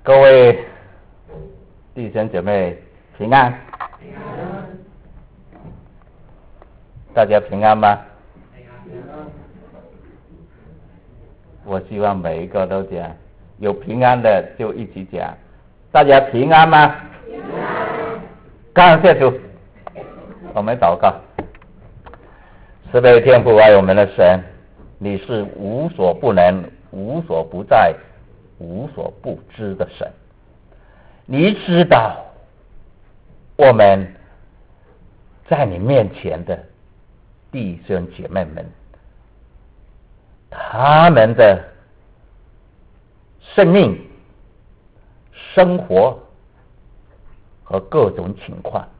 各位弟兄姐妹平安，大家平安吗？我希望每一个都讲，有平安的就一起讲，大家平安吗？平安。感谢主，我们祷告。慈悲天父爱我们的神，你是无所不能、无所不在、无所不知的神。你知道我们在你面前的弟兄姐妹们，他们的生命、生活和各种情况。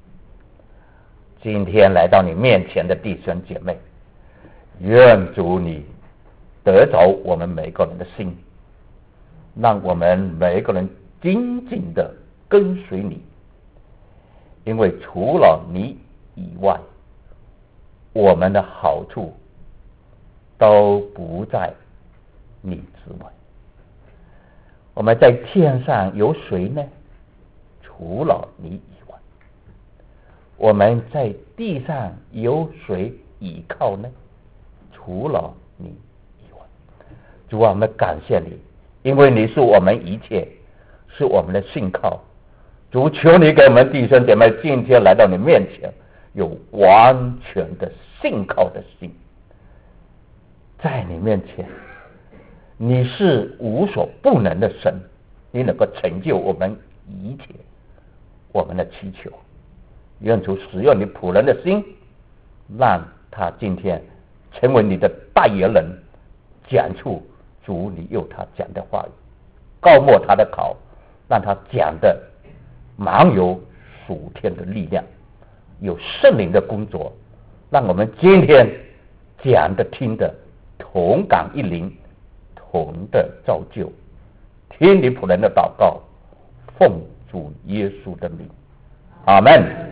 今天来到你面前的弟兄姐妹，愿主你得着我们每个人的心，让我们每一个人紧紧的跟随你，因为除了你以外，我们的好处都不在你之外。我们在天上有谁呢？除了你以外。我们在地上有谁依靠呢？除了你以外。主啊，我们感谢你，因为你是我们一切，是我们的信靠。主，求你给我们弟兄姐妹今天来到你面前，有完全的信靠的心。在你面前，你是无所不能的神，你能够成就我们一切我们的祈求。愿主使用你仆人的心，让他今天成为你的代言人，讲出主你用他讲的话语，高莫他的口，让他讲的满有属天的力量，有圣灵的工作，让我们今天讲的听的同感一灵，同的造就。听你仆人的祷告，奉主耶稣的名，阿们。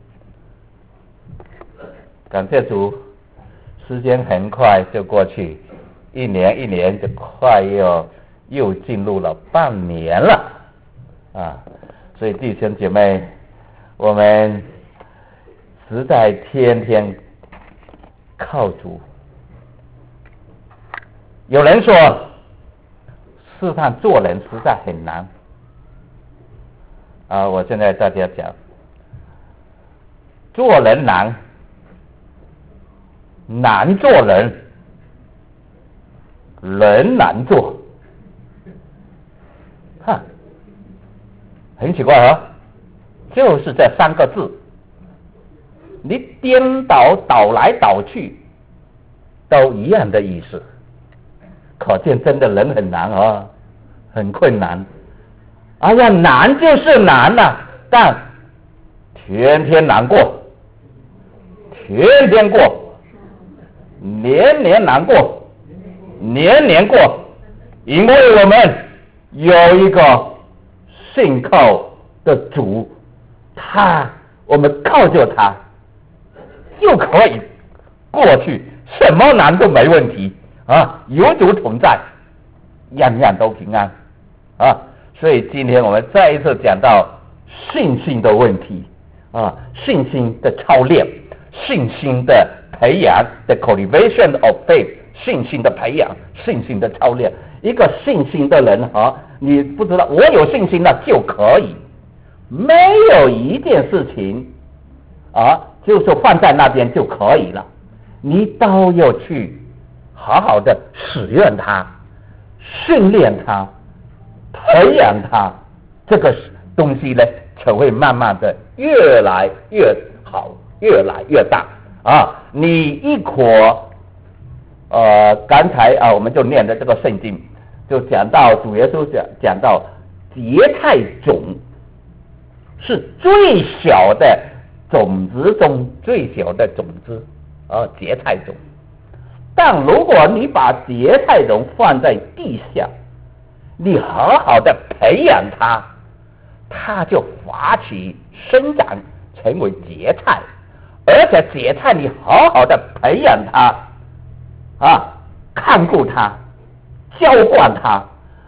感谢主，时间很快就过去，一年就快又进入了半年了啊！所以弟兄姐妹，我们实在天天靠主。有人说，世上做人实在很难啊！我现在大家讲，做人难。难做人，人难做，很奇怪啊！就是这三个字，你颠倒倒来倒去，都一样的意思。可见真的人很难啊，很困难。哎呀，难就是难啊，但天天难过，天天过。年年难过，年年过，因为我们有一个信靠的主，我们靠着他就可以过去，什么难都没问题啊！有主同在，样样都平安啊！所以今天我们再一次讲到信心的问题啊，信心的操练，信心的培养 the cultivation of faith， 信心的培养，信心的操练。一个信心的人你不知道我有信心了就可以，没有一件事情就是放在那边就可以了，你都要去好好的使用它，训练它，培养它，这个东西呢才会慢慢的越来越好，越来越大你一颗刚才我们就念的这个圣经，就讲到主耶稣讲到芥菜种是最小的种子中最小的种子芥菜种，但如果你把芥菜种放在地下，你好好的培养它，它就发起生长成为芥菜。而且芥菜你好好的培养它看顾它，浇灌它，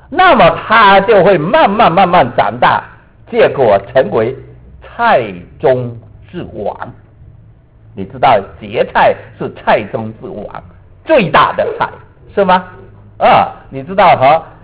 那么他就会慢慢长大，结果成为菜中之王。你知道芥菜是菜中之王，最大的菜是吗？你知道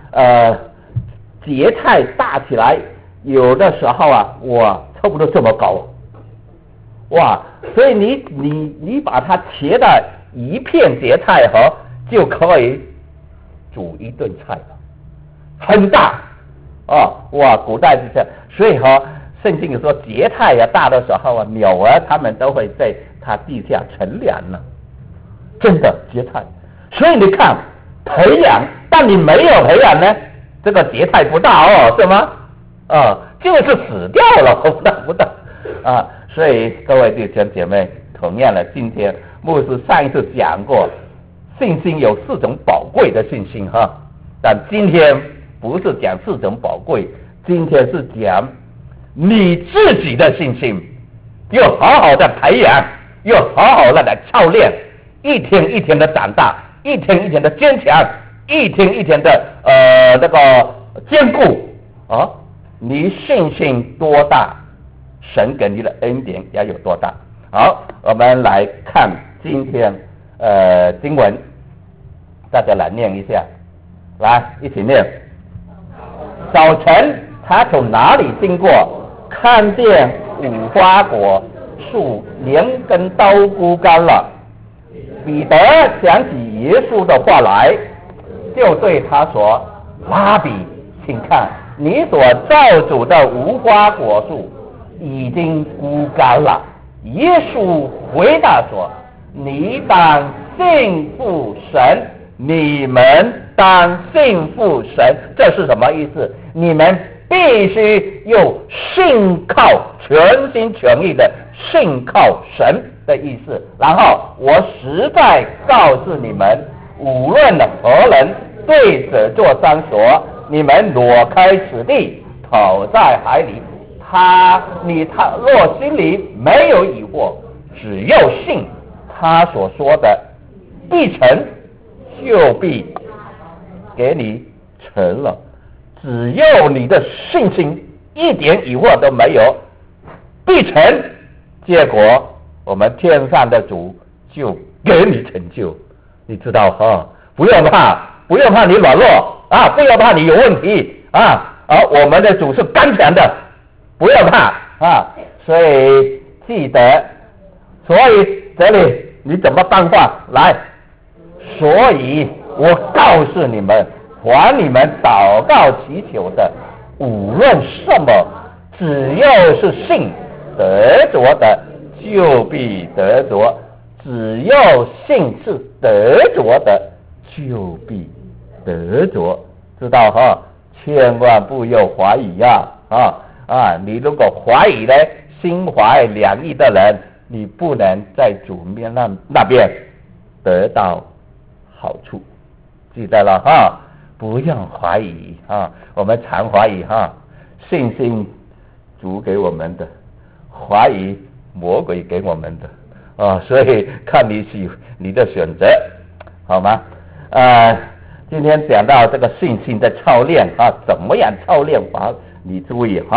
芥菜大起来，有的时候哇，差不多这么高，哇！所以你把它切的一片芥菜就可以煮一顿菜了，很大哇！古代是这样，所以圣经说芥菜大的时候鸟儿它们都会在它地下乘凉了，真的芥菜。所以你看培养，但你没有培养呢，这个芥菜不大是吗？就是死掉了，不大所以各位弟兄姐妹，同样的，今天牧师上一次讲过，信心有4种宝贵的信心但今天不是讲4种宝贵，今天是讲你自己的信心，要好好的培养，要好好的来操练，一天一天的长大，一天一天的坚强，一天一天的那个坚固你信心多大，神给你的恩典也有多大。好，我们来看今天经文，大家来念一下，来一起念。早晨他从哪里经过，看见无花果树连根都枯干了。彼得想起耶稣的话来，就对他说：拉比，请看，你所造主的无花果树已经枯干了。耶稣回答说：你当信服神，你们当信服神。这是什么意思？你们必须有信靠，全心全意的信靠神的意思。然后我实在告诉你们，无论何人对这座山说，你们挪开此地，投在海里，他若心里没有疑惑，只要信他所说的必成，就必给你成了。只要你的信心一点疑惑都没有，必成，结果我们天上的主就给你成就。你知道不要怕，不要怕你软弱不要怕你有问题我们的主是刚强的，不要怕所以记得，所以这里你怎么办法来？所以我告诉你们，凡你们祷告祈求的，无论什么，只要是信得着的，就必得着；只要信是得着的，就必得着。知道千万不要怀疑你如果怀疑呢，心怀两意的人，你不能在主面那边得到好处。记得了不要怀疑我们常怀疑信心主给我们的，怀疑魔鬼给我们的所以看你的选择，好吗？今天讲到这个信心的操练怎么样操练法？你注意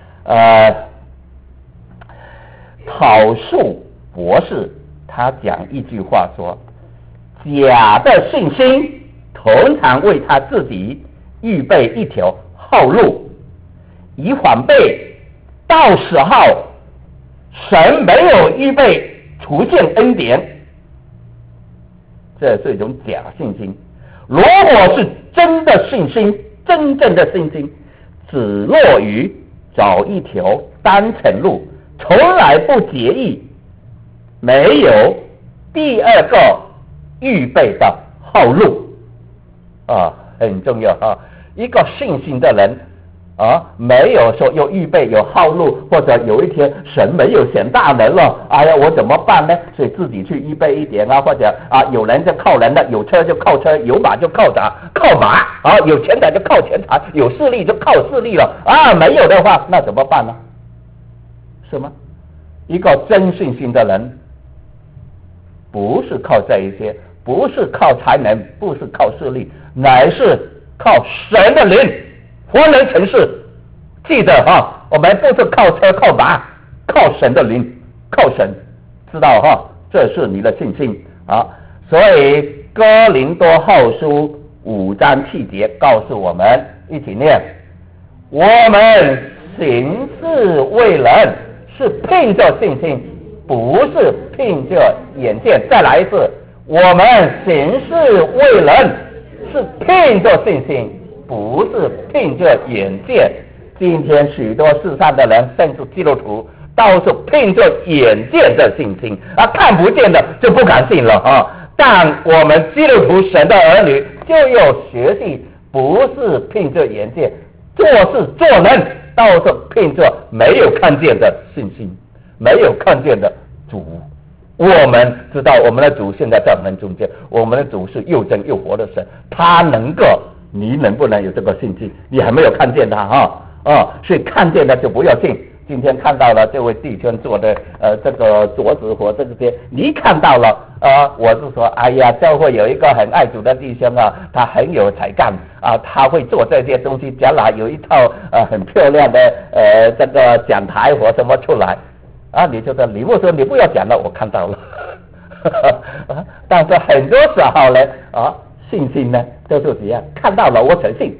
陶树博士他讲一句话说，假的信心通常为他自己预备一条后路，以防备到时候神没有预备出现恩典。这是一种假信心。如果是真的信心，真正的信心只落于找一条单程路，从来不介意没有第二个预备的后路很重要一个信心的人没有说有预备有后路，或者有一天神没有显大能了，我怎么办呢？所以自己去预备一点或者有人就靠人的，有车就靠车，有马就靠马有钱财就靠钱财，有势力就靠势力了没有的话那怎么办呢？是吗？一个真信心的人不是靠这一些，不是靠才能，不是靠势力，乃是靠神的灵，活能成事。记得哈，我们不是靠车靠马，靠神的灵，靠神，知道哈？这是你的信心啊。所以哥林多后书5章7节告诉我们，一起念：我们行事为人是凭着信心，不是凭着眼见。再来一次，我们行事为人是凭着信心，不是凭着眼见。今天许多世上的人，甚至基督徒，都是凭着眼见的信心啊，看不见的就不敢信了啊。但我们基督徒神的儿女就要学习，不是凭着眼见，做事做人都是凭着没有看见的信心，没有看见的主。我们知道我们的主现在在我们中间，我们的主是又真又活的神，他能够，你能不能有这个信心？你还没有看见他哈所以看见的就不要信。今天看到了这位弟兄做的这个镯子或这些，你看到了我是说，哎呀，教会有一个很爱主的弟兄啊，他很有才干啊，他会做这些东西，将来有一套很漂亮的这个讲台或什么出来啊，你就说李牧说你不要讲了，我看到了但是很多时候呢信心呢就是这样，看到了我才信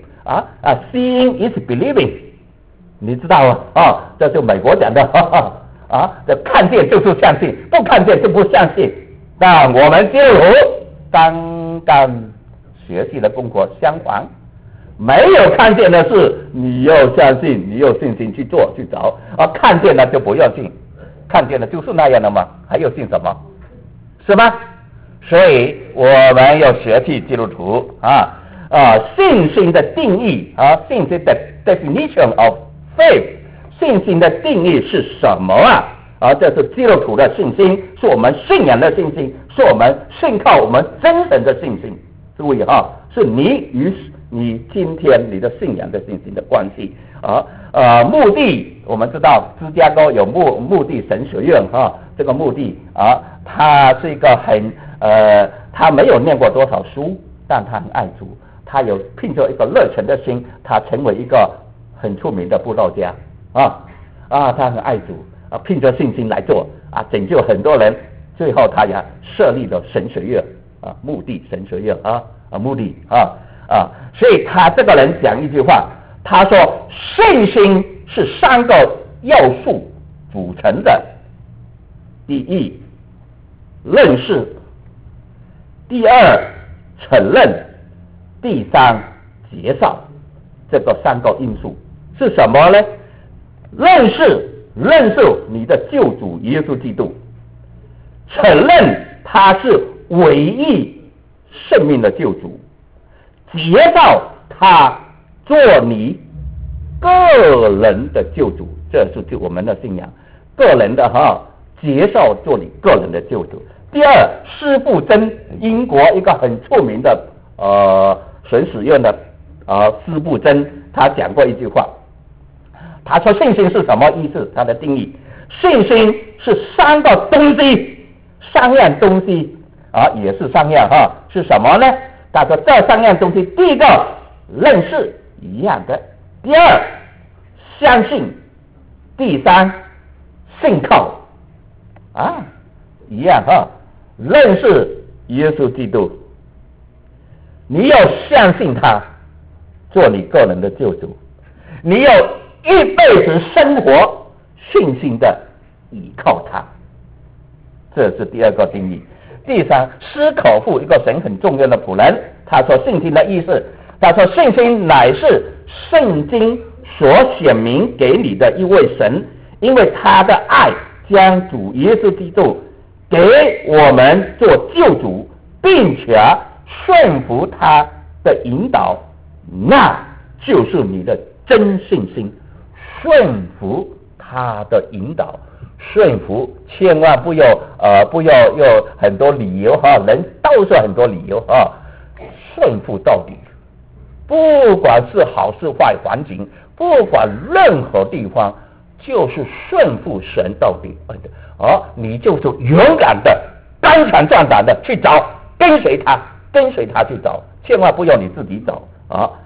seeing is believing，你知道这就美国讲的这看见就是相信，不看见就不相信。但我们基督徒刚刚学习的功课相反，没有看见的事，你要相信，你有信心去做去找看见了就不要信，看见了就是那样的吗？还要信什么？是吗？所以我们要学习基督徒信心的定义信心的 definition of faith， 信心的定义是什么这是基督徒的信心，是我们信仰的信心，是我们信靠我们真神的信心。注意是你与你今天你的信仰的信心的关系目的我们知道芝加哥有目的神学院这个目的他是一个他没有念过多少书，但他很爱主，他有凭着一个热忱的心，他成为一个很出名的布道家他很爱主凭着信心来做拯救很多人，最后他也设立了神学院目的神学院目的所以他这个人讲一句话，他说信心是3个要素组成的，第一认识，第二承认，第三介绍。这个3个因素是什么呢？认识你的救主耶稣基督，承认他是唯一生命的救主，介绍他做你个人的救主，这是我们的信仰，个人的介绍做你个人的救主。第二，施布真，英国一个很出名的神学院的施布真，他讲过一句话，他说信心是什么意思？他的定义，信心是3个东西，3样东西也是3样是什么呢？他说这3样东西，第一个认识，一样的；第二相信；第三信靠一样认识耶稣基督，你要相信他做你个人的救主，你要一辈子生活信心的依靠他，这是第2个定义。第三，斯可夫一个神很重要的仆人，他说信心的意思，他说信心乃是圣经所显明给你的一位神，因为他的爱将主耶稣基督给我们做救主，并且顺服他的引导，那就是你的真信心。顺服他的引导，顺服，千万不要有很多理由人都是很多理由顺服到底，不管是好是坏环境，不管任何地方，就是顺服神到底你就是勇敢的刚强壮胆的去找，跟随他去找，千万不要你自己找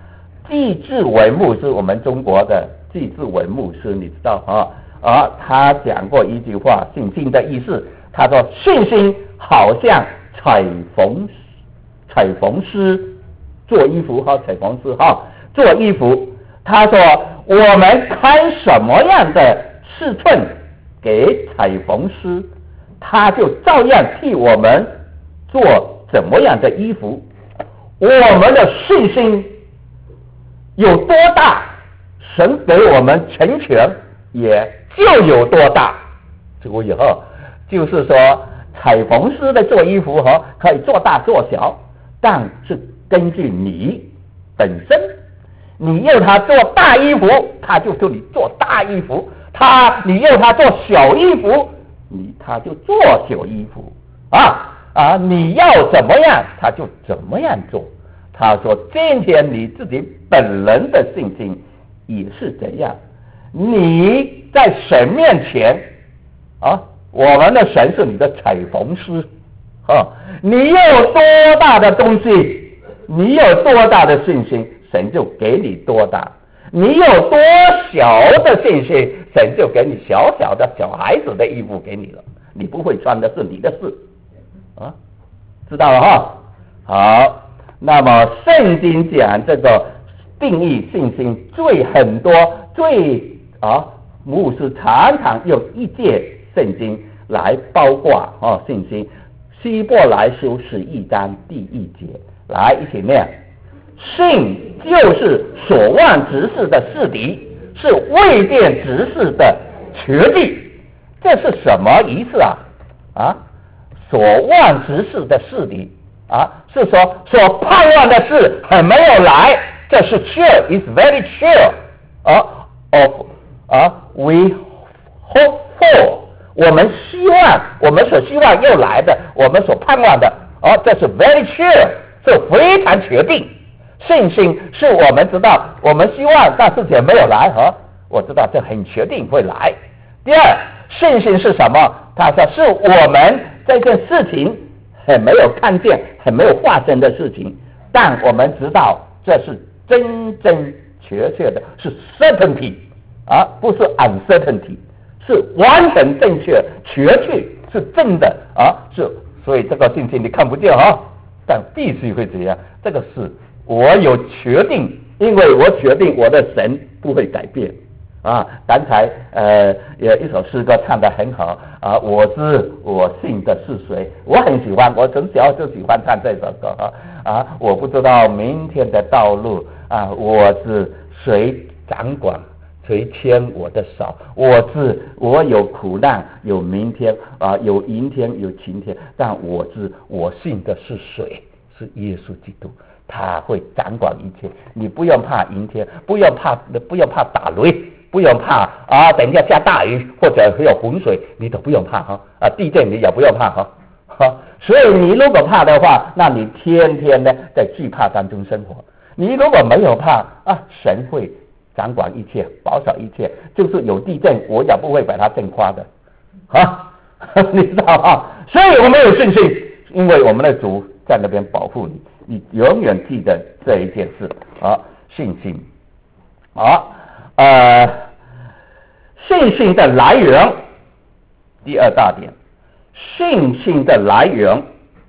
季志伟牧师，我们中国的季志伟牧师，你知道他讲过一句话，信心的意思，他说信心好像裁缝师做衣服裁缝师做衣服，他说我们开什么样的尺寸给裁缝师，他就照样替我们做怎么样的衣服。我们的信心有多大，神给我们成全也就有多大。注意就是说裁缝师的做衣服可以做大做小，但是根据你本身，你要他做大衣服，他就给你做大衣服；你要他做小衣服，他就做小衣服你要怎么样，他就怎么样做。他说今天你自己本人的信心也是这样，你在神面前我们的神是你的裁缝师你有多大的东西，你有多大的信心，神就给你多大；你有多小的信心，神就给你小小的小孩子的衣服给你了。你不会穿的是你的事知道了好，那么圣经讲这个定义信心很多牧师常常用一节圣经来包括信心。希伯来书11章第1节，来一起念：信就是所望之事的实底，是未见之事的确据。这是什么意思所望之事的实底是说所盼望的事还没有来，这是 sure, is very sure we hope for， 我们所希望要来的，我们所盼望的这是 very sure， 是非常确定。信心是我们知道我们希望，但是也没有来我知道这很确定会来。第二，信心是什么？他说是我们这件事情很没有看见，很没有发生的事情，但我们知道这是真真确切的，是 certainty 不是 uncertainty， 是完全正确确据，是真的所以这个信心你看不见但必须会这样。这个是我有确定，因为我确定我的神不会改变刚才有一首诗歌唱得很好我知我信的是谁，我很喜欢，我从小就喜欢唱这首歌我不知道明天的道路我知谁掌管，谁牵我的手，我知我有苦难，有明天有阴天有晴天，但我知我信的是谁，是耶稣基督，他会掌管一切。你不用怕阴天，不用怕打雷，不用怕等一下下大雨或者会有洪水，你都不用怕地震你也不用怕所以你如果怕的话，那你天天呢在惧怕当中生活。你如果没有怕神会掌管一切，保守一切，就是有地震我也不会把它震垮的你知道所以我们有信心，因为我们的主在那边保护你，你永远记得这一件事信心信心的来源，第二大点，信心的来源，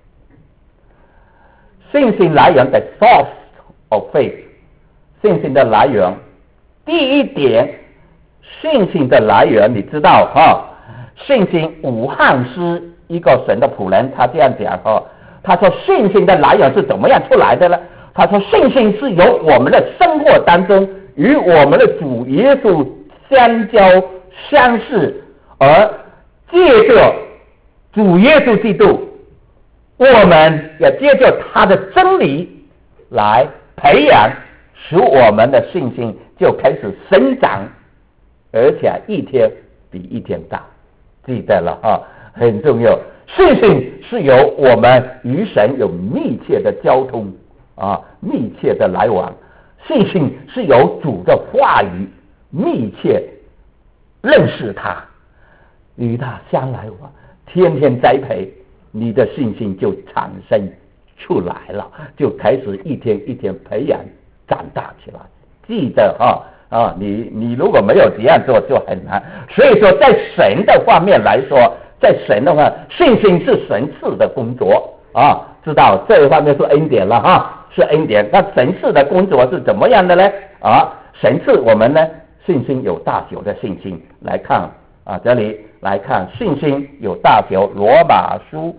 信心来源的 source of faith， 信心的来源。第一点，信心的来源你知道信心武汉师一个神的仆人他这样讲他说信心的来源是怎么样出来的呢？他说信心是由我们的生活当中与我们的主耶稣相交相识，而借着主耶稣基督，我们也借着他的真理来培养，使我们的信心就开始生长，而且一天比一天大。记得了很重要。信心是由我们与神有密切的交通密切的来往，信心是由主的话语密切认识他，与他相来往，天天栽培，你的信心就产生出来了，就开始一天一天培养长大起来。记得你如果没有这样做就很难。所以说在神的方面来说，在神的话，信心是神赐的工作知道这一方面是恩典了是恩典。那神赐的工作是怎么样的呢？神赐我们呢信心有大小的信心。来看这里来看信心有大小，罗马书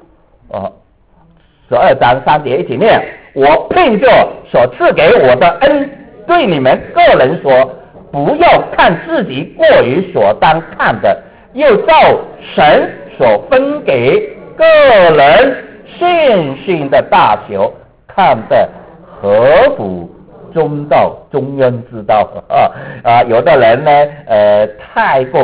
12章3节一起念：我凭着所赐给我的恩，对你们个人说，不要看自己过于所当看的，又照神所分给个人信心的大小，看得合乎中道，中庸之道有的人呢太过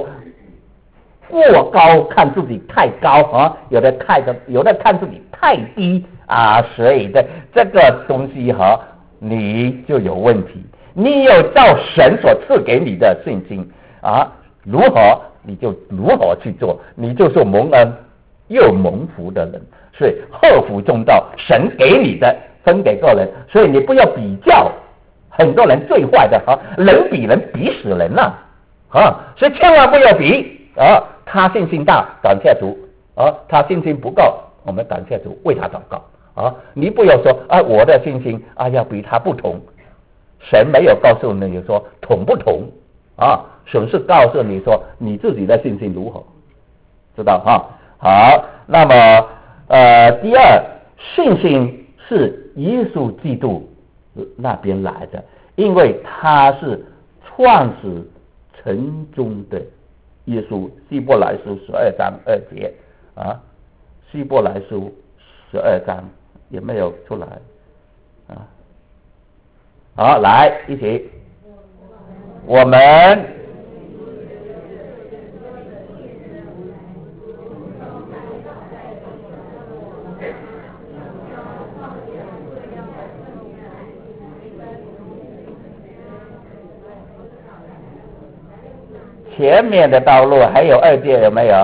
高，看自己太高有的看自己太低所以的这个东西你就有问题。你有照神所赐给你的信心如何你就如何去做，你就是蒙恩又蒙福的人。所以合乎中道，神给你的分给个人，所以你不要比较。很多人最坏的人比人比死人所以千万不要比他信心大，感谢主他信心不够，我们感谢主，为他祷告你不要说我的信心要比他不同。神没有告诉你说同不同神是告诉你说你自己的信心如何，知道好，那么第二，信心是耶稣基督那边来的，因为他是创始成终的耶稣。希伯来书12章2节希伯来书12章有没有出来好，来一起，我们前面的道路还有2节有没有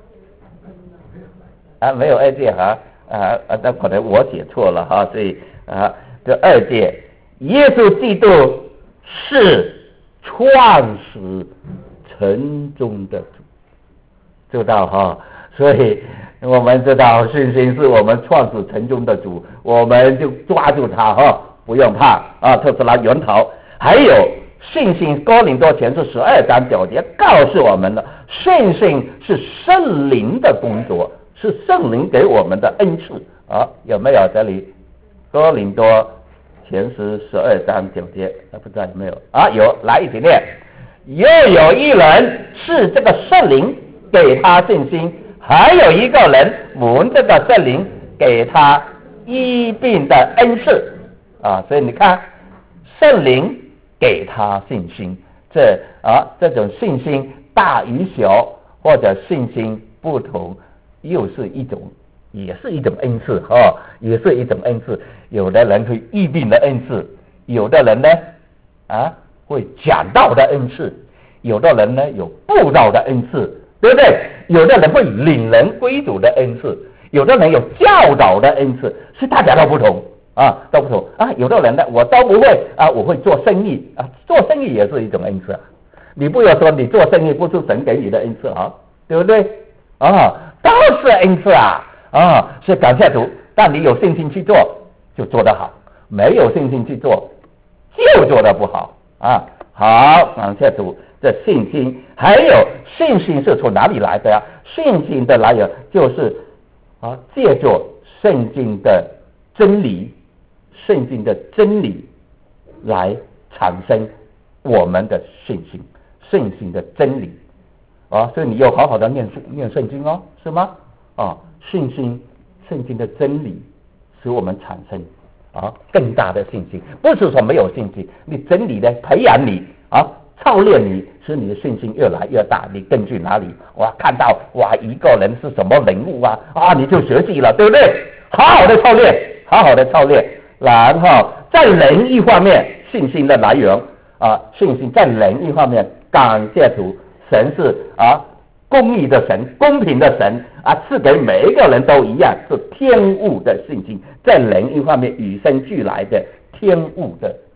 没有2节那可能我写错了所以这2节，耶稣基督是创始成终的主，知道所以我们知道信心是我们创始成终的主，我们就抓住它不用怕特斯拉源头。还有信心，哥林多前书12章9节告诉我们了，信心是圣灵的工作，是圣灵给我们的恩赐有没有这里？哥林多前书12章9节不知道有没有有，来一起念。又有一人是这个圣灵给他信心，还有一个人蒙这个圣灵给他医病的恩赐所以你看，圣灵给他信心，这种信心大与小或者信心不同，也是一种恩赐也是一种恩赐。有的人会医病的恩赐，有的人呢会讲道的恩赐，有的人呢有布道的恩赐，对不对？有的人会领人归主的恩赐，有的人有教导的恩赐，是大家都不同都不同有的人呢我都不会我会做生意做生意也是一种恩赐你不要说你做生意不是神给你的恩赐对不对都是恩赐所以感谢主。但你有信心去做就做得好，没有信心去做就做得不好好，感谢主。这信心，还有信心是从哪里来的信心的来源就是借着圣经的真理，圣经的真理来产生我们的信心，圣经的真理所以你要好好的念圣经是吗信心，圣经的真理使我们产生更大的信心。不是说没有信心，你真理的培养你操练你，使你的信心越来越大。你根据哪里看到一个人是什么人物你就学习了，对不对？好好的操练，好好的操练。然后在人一方面，信心的来源信心在人一方面，感谢主，神是公义的神，公平的神赐给每一个人都一样，是天物的信心，在人一方面与生俱来的天物的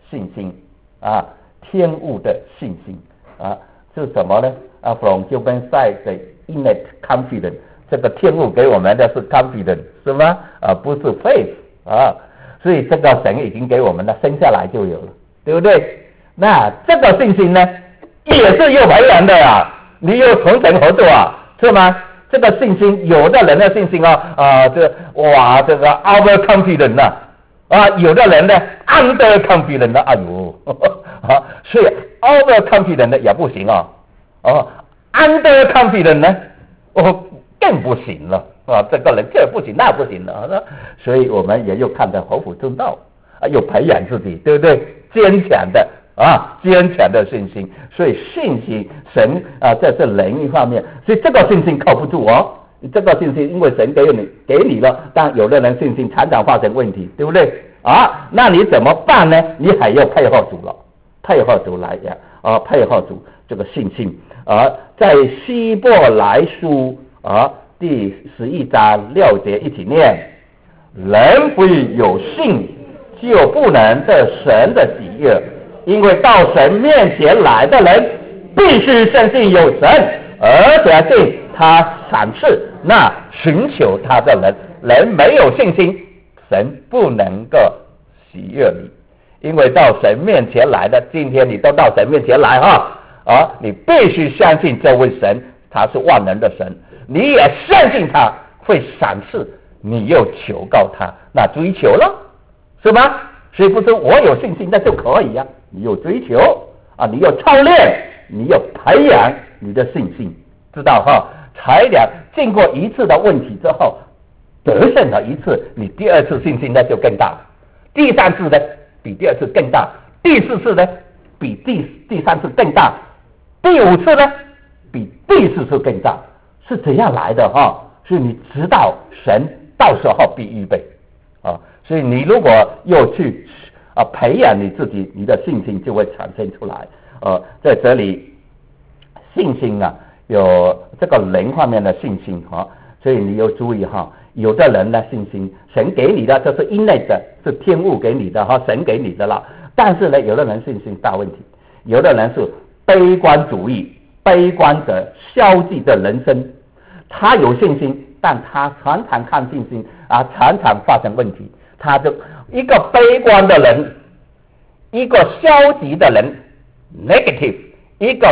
信心啊，天物的信心啊，是什么呢？from human side 的 innate confidence， 这个天物给我们的是 confidence 是吗？不是 faith 啊，所以这个神已经给我们了，生下来就有了，对不对？那这个信心呢，也是有培养的啊，你有同神合作啊，是吗？这个信心，有的人的信心这个 overconfident 有的人呢 underconfident 哎呦，所以 overconfident 也不行underconfident 呢，更不行了这个人这不行那不行了所以我们也又看得合乎中道又培养自己，对不对？坚强的信心，所以信心神在这人一方面，所以这个信心靠不住这个信心因为神给你了，但有的人信心常常发生问题，对不对那你怎么办呢？你还要配合主了，配合主来配合主这个信心在希伯来书第11章6节一起念，人非有信就不能得神的喜悦，因为到神面前来的人必须相信有神，而且信他赏赐那寻求他的人。人没有信心，神不能够喜悦你，因为到神面前来的，今天你都到神面前来你必须相信这位神他是万能的神，你也相信他会赏赐，你又求告他，那追求了是吗？所以不是我有信心那就可以你有追求你有操练，你有培养你的信心，知道才经过一次的问题之后得胜了一次，你第二次信心那就更大，第三次呢比第二次更大，第四次呢比第三次更大，第五次呢比第四次更大，是这样来的所以你知道神到时候必预备所以你如果又去培养你自己，你的信心就会产生出来在这里信心有这个人方面的信心所以你要注意有的人的信心神给你的就是 innate 的，是天物给你的神给你的了，但是呢有的人信心大问题，有的人是悲观主义，悲观的消极的人生，他有信心，但他常常看信心常常发生问题，他就一个悲观的人，一个消极的人 negative， 一个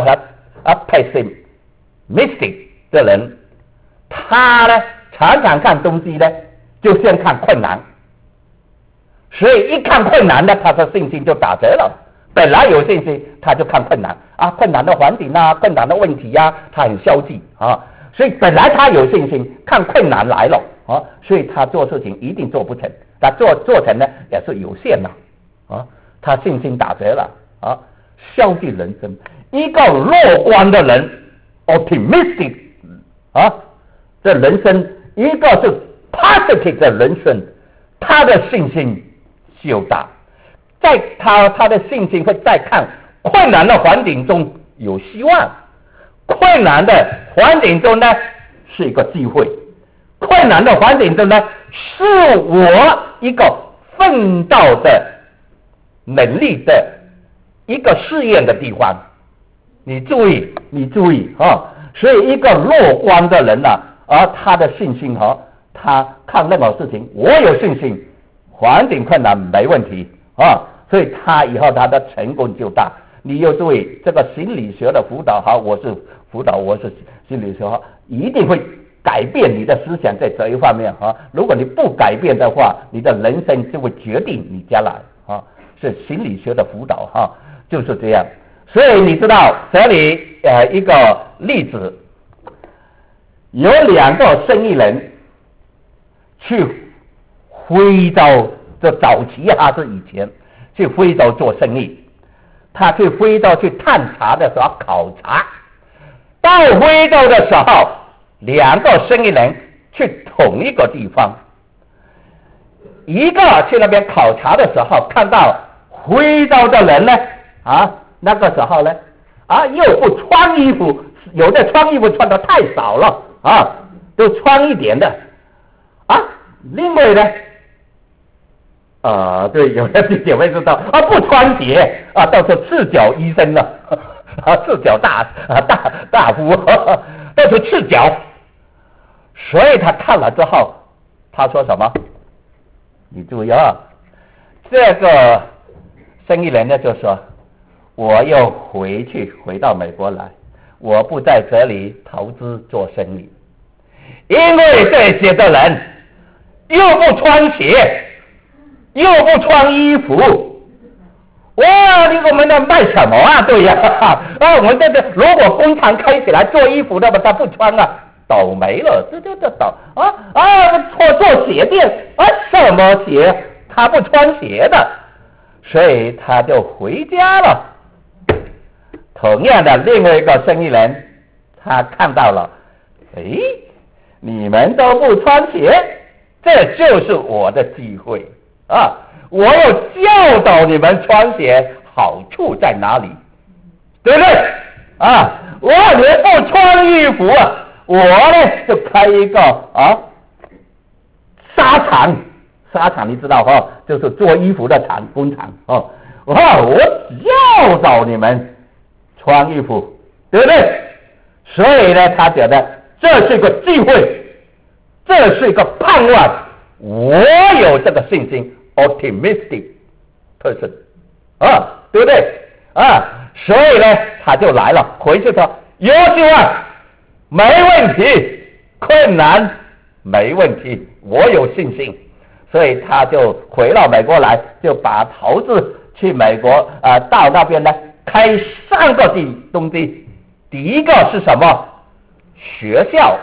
pessimistic 的人，他呢常常看东西呢就先看困难，所以一看困难呢他的信心就打折了，本来有信心他就看困难困难的环境困难的问题他很消极所以本来他有信心，看困难来了所以他做事情一定做不成，他做成呢也是有限的他信心打折了消极人生。一个乐观的人 optimistic 这人生，一个是 positive 的人生，他的信心就大，在他的信心会在看困难的环境中有希望，困难的环境中呢是一个机会，困难的环境中呢是我一个奋斗的能力的一个试验的地方，你注意所以一个乐观的人他的信心他看任何事情我有信心，环境困难没问题所以他以后他的成功就大。你要注意这个心理学的辅导我是心理学一定会改变你的思想在这一方面如果你不改变的话，你的人生就会决定你将来是心理学的辅导就是这样。所以你知道这里一个例子，有2个生意人去非洲，这早期是以前去非洲做生意，他去非洲去探查的时候考察，到非洲的时候2个生意人去同一个地方，一个去那边考察的时候看到非洲的人呢那个时候呢又不穿衣服，有的穿衣服穿得太少了都穿一点的另外呢对，有的弟姐妹知道不穿鞋都是赤脚医生了，赤脚大夫都是赤脚，所以他看了之后，他说什么？你注意这个生意人呢就说，我又回到美国来，我不在这里投资做生意，因为这些的人又不穿鞋，又不穿衣服，哇！我们在卖什么啊？对呀，我们这个如果工厂开起来做衣服的嘛，他不穿倒霉了，这做鞋店什么鞋？他不穿鞋的，所以他就回家了。同样的，另外一个生意人，他看到了，你们都不穿鞋，这就是我的机会我要教导你们穿鞋好处在哪里，对不对你不穿衣服我呢就开一个纱厂你知道就是做衣服的工厂我教导你们穿衣服，对不对？所以呢，他觉得这是一个机会，这是一个盼望，我有这个信心 ，optimistic person，对不对？所以呢，他就来了，回去说有希望，没问题，困难没问题，我有信心，所以他就回到美国来，就把投资去美国到那边呢，开3个东西。第一个是什么？学校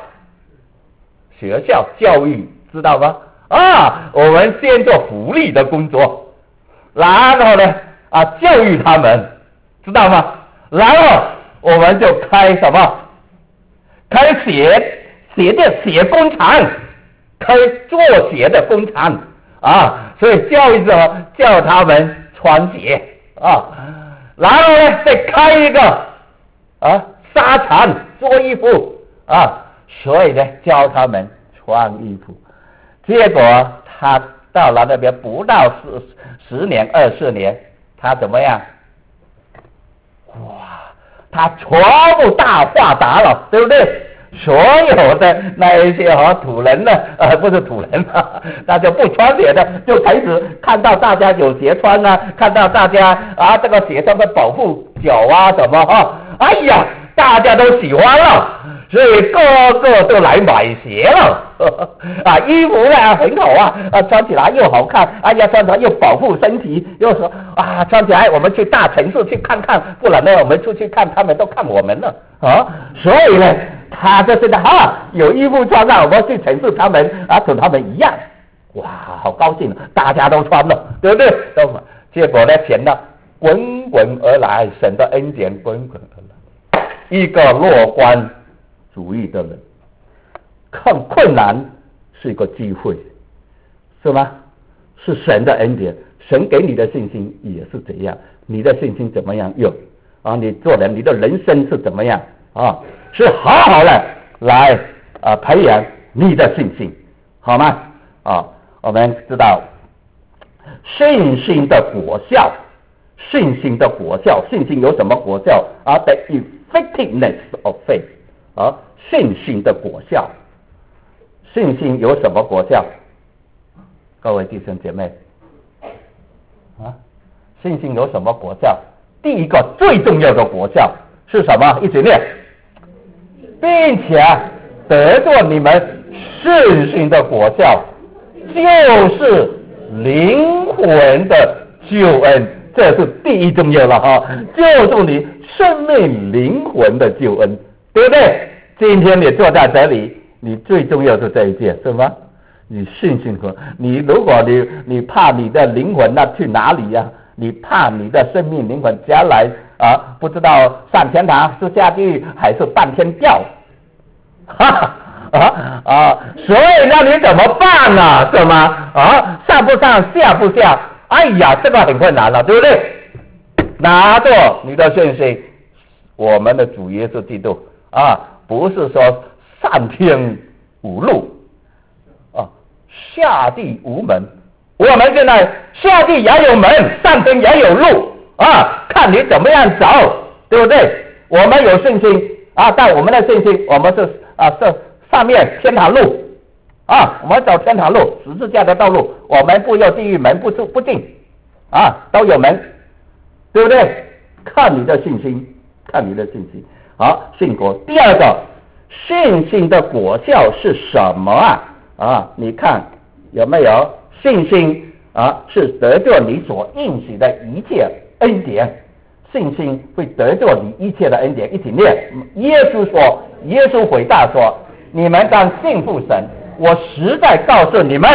教育，知道吗？我们先做福利的工作，然后呢教育他们，知道吗？然后我们就开什么？开鞋店、鞋工厂，开做鞋的工厂所以教育者教他们穿鞋然后呢再开一个纱厂做衣服所以呢教他们穿衣服。结果他到了那边不到10年24年，他怎么样？他全部大发达了，对不对？所有的那一些土人呢不是土人那就不穿鞋的就开始看到大家有鞋穿看到大家这个鞋上的保护脚什么大家都喜欢了，所以个个都来买鞋了衣服呢很好穿起来又好看，穿起来又保护身体，又说穿起来我们去大城市去看看，不然呢我们出去看他们都看我们了所以呢他就觉得有衣服穿我们去城市他们跟他们一样，好高兴，大家都穿了，对不对？结果呢钱呢滚滚而来，神的恩典滚滚而来。一个乐观主义的人看困难是一个机会，是吗？是神的恩典，神给你的信心也是这样，你的信心怎么样用你做人，你的人生是怎么样是好好的来培养你的信心，好吗？我们知道信心的果效，信心有什么果效the effectiveness of faith 信心的果效，信心有什么果效？各位弟兄姐妹信心有什么果效？第一个最重要的果效是什么？一起念，并且得着你们信心的果效，就是灵魂的救恩，这是第一重要了救助你生命灵魂的救恩，对不对？今天你坐在这里，你最重要是这一件，是吗？你信心你如果你怕你的灵魂去哪里你怕你的生命灵魂将来不知道上天堂是下地狱还是半天掉所以那你怎么办是吗？上不上下不下，这个很困难了，对不对？拿着你的信心，我们的主耶稣基督不是说上天无路下地无门， 我们现在下地也有门，上天也有路啊，看你怎么样走，对不对？我们有信心啊，但我们的信心，我们是上面天堂路啊，我们走天堂路，十字架的道路，我们不有地狱门不进啊，都有门，对不对？看你的信心，看你的信心。好，信果。第二个，信心的果效是什么啊？你看有没有信心啊？是得着你所应许的一切恩典。信心会得着你一切的恩典。一起念。耶稣回答说：你们当信服神，我实在告诉你们，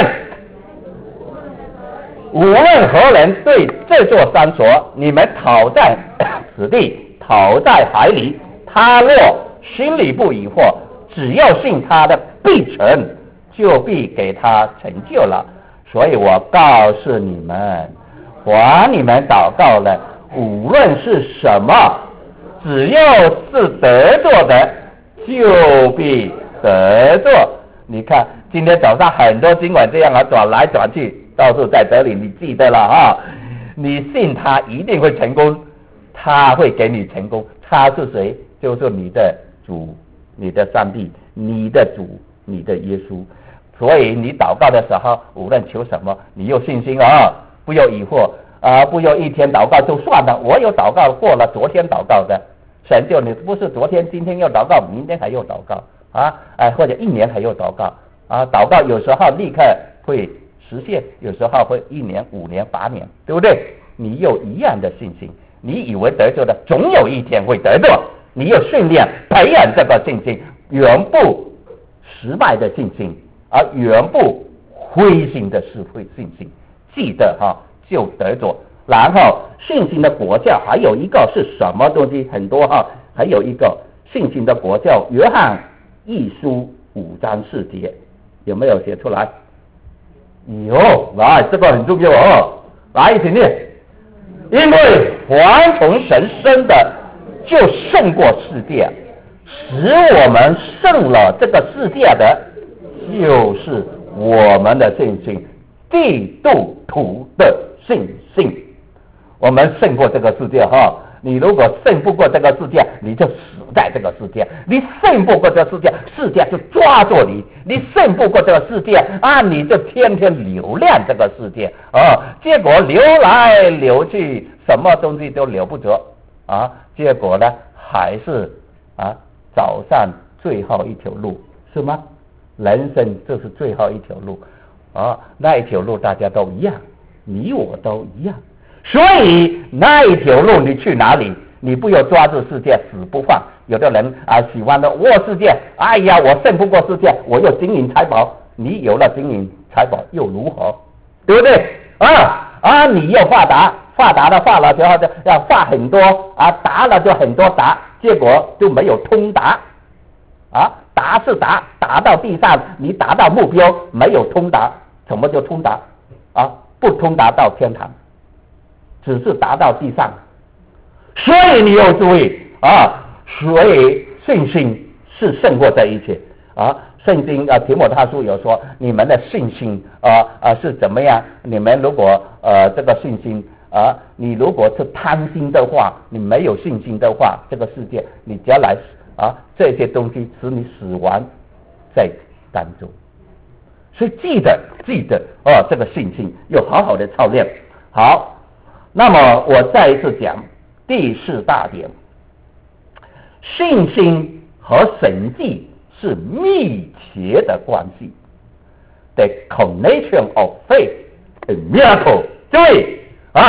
无论何人对这座山说，你们逃在此地，逃在海里，他若心里不疑惑，只要信他的必成，就必给他成就了。所以我告诉你们，凡你们祷告了，无论是什么，只要是得着的，就必得着。你看今天早上很多经文这样转来转去，到处在这里，你记得了啊？你信他一定会成功，他会给你成功。他是谁？就是你的主，你的上帝，你的主，你的耶稣。所以你祷告的时候，无论求什么，你有信心啊，不要疑惑啊，不要一天祷告就算了。我有祷告过了，昨天祷告的，神就你不是昨天，今天要祷告，明天还要祷告啊，或者一年还要祷告啊。祷告有时候立刻会实现，有时候会1年、5年、8年，对不对？你有一样的信心，你以为得着的，总有一天会得着。你要训练培养这个信心，永不失败的信心，而永不灰心的是会信心。记得就得着。然后信心的果效还有一个是什么东西？很多还有一个信心的果效，约翰一书5章4节，有没有写出来？有，来，这个很重要来一起念。因为凡从神生的，就胜过世界，使我们胜了这个世界的，就是我们的信心，基督徒的信心。我们胜过这个世界你如果胜不过这个世界，你就死在这个世界；你胜不过这个世界，世界就抓住你；你胜不过这个世界你就天天留恋这个世界结果流来流去，什么东西都留不着结果呢，还是走上最后一条路，是吗？人生就是最后一条路那一条路大家都一样，你我都一样。所以那一条路你去哪里？你不要抓住世界死不放。有的人喜欢的世界，哎呀，我胜不过世界，我又金银财宝。你有了金银财宝又如何？对不对你要发达，发达了发了之后要发很多达了就很多达，结果就没有通达达是达，达到地上，你达到目标，没有通达。什么叫通达不通达到天堂，只是达到地上。所以你要注意所以信心是胜过这一切圣经提摩太书有说，你们的信心是怎么样？你们如果这个信心你如果是贪心的话，你没有信心的话，这个世界你将来这些东西使你死亡在当中。所以记得这个信心要好好的操练。好，那么我再一次讲第4大点，信心和神迹是密切的关系。The connection of faith and miracle。对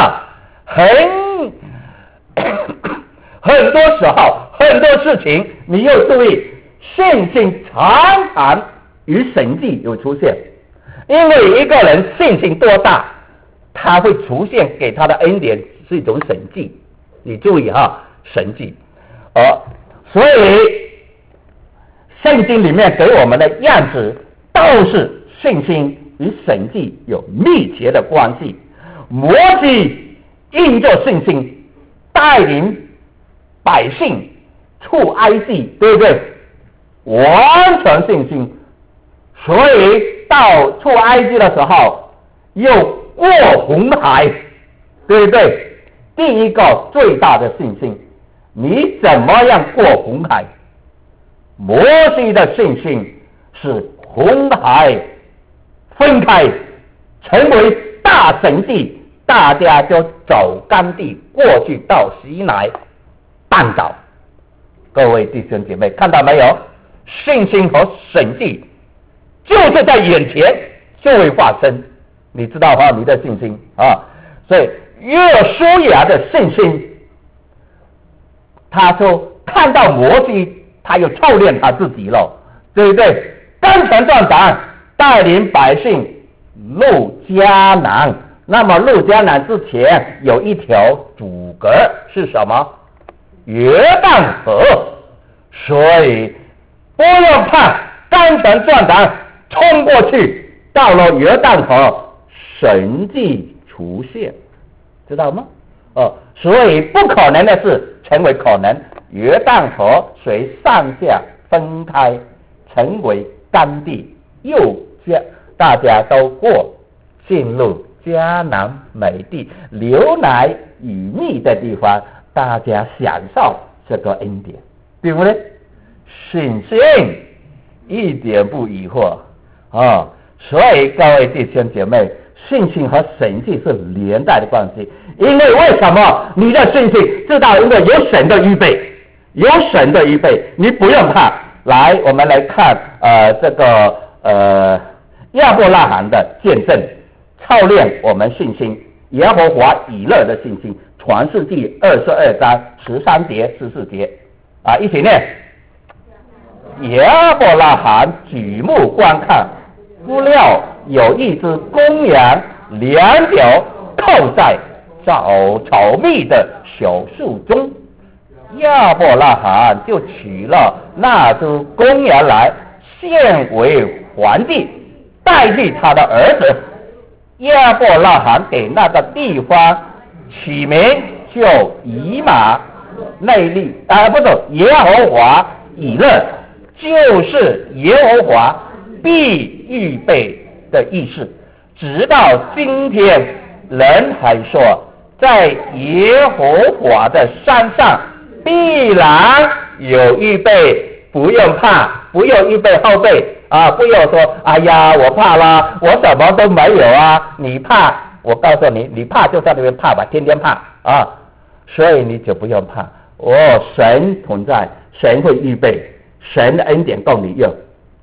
很多时候很多事情你要注意，信心常常与神迹有出现。因为一个人信心多大，他会出现给他的恩典是一种神迹。你注意神迹所以圣经里面给我们的样子都是信心与神迹有密切的关系。摩西因着信心带领百姓出埃及，对不对？完全信心，所以到出埃及的时候， 又过红海，对不对？第一个最大的信心，你怎么样过红海？摩西的信心是红海分开，成为大神地，大家就走干地过去到西乃半岛。各位弟兄姐妹，看到没有？信心和神迹就是在眼前就会发生，你知道吗？你的信心啊，所以约书亚的信心，他就看到摩西，他又操练他自己了，对不对？刚强壮胆，带领百姓入迦南。那么入迦南之前有一条阻隔是什么？约旦河。所以不用怕，刚强壮胆冲过去，到了约旦河，神迹出现，知道吗？所以不可能的事成为可能，约旦河水上下分开，成为干地，又大家都过进入迦南美地，流奶与蜜的地方，大家享受这个恩典，对不对？信心一点不疑惑啊！所以各位弟兄姐妹，信心和神迹是连带的关系。因为什么？你的信心知道，因为有神的预备，有神的预备，你不用怕。来，我们来看这个亚伯拉罕的见证，操练我们信心。耶和华以勒的信心，创世纪22章13节、14节啊，一起念。亚伯拉罕举目观看，不料有一只公羊，两脚扣在草密的小树中。亚伯拉罕就取了那只公羊来，献为燔祭，代替他的儿子。亚伯拉罕给那个地方取名叫以马内利，不是耶和华以勒，就是耶和华必预备的意思。直到今天，人还说，在耶和华的山上必然有预备，不用怕，不用预备后备啊！不要说，哎呀，我怕啦，我什么都没有啊！你怕，我告诉你，你怕就在那边怕吧，天天怕啊！所以你就不用怕，神同在，神会预备，神的恩典够你用。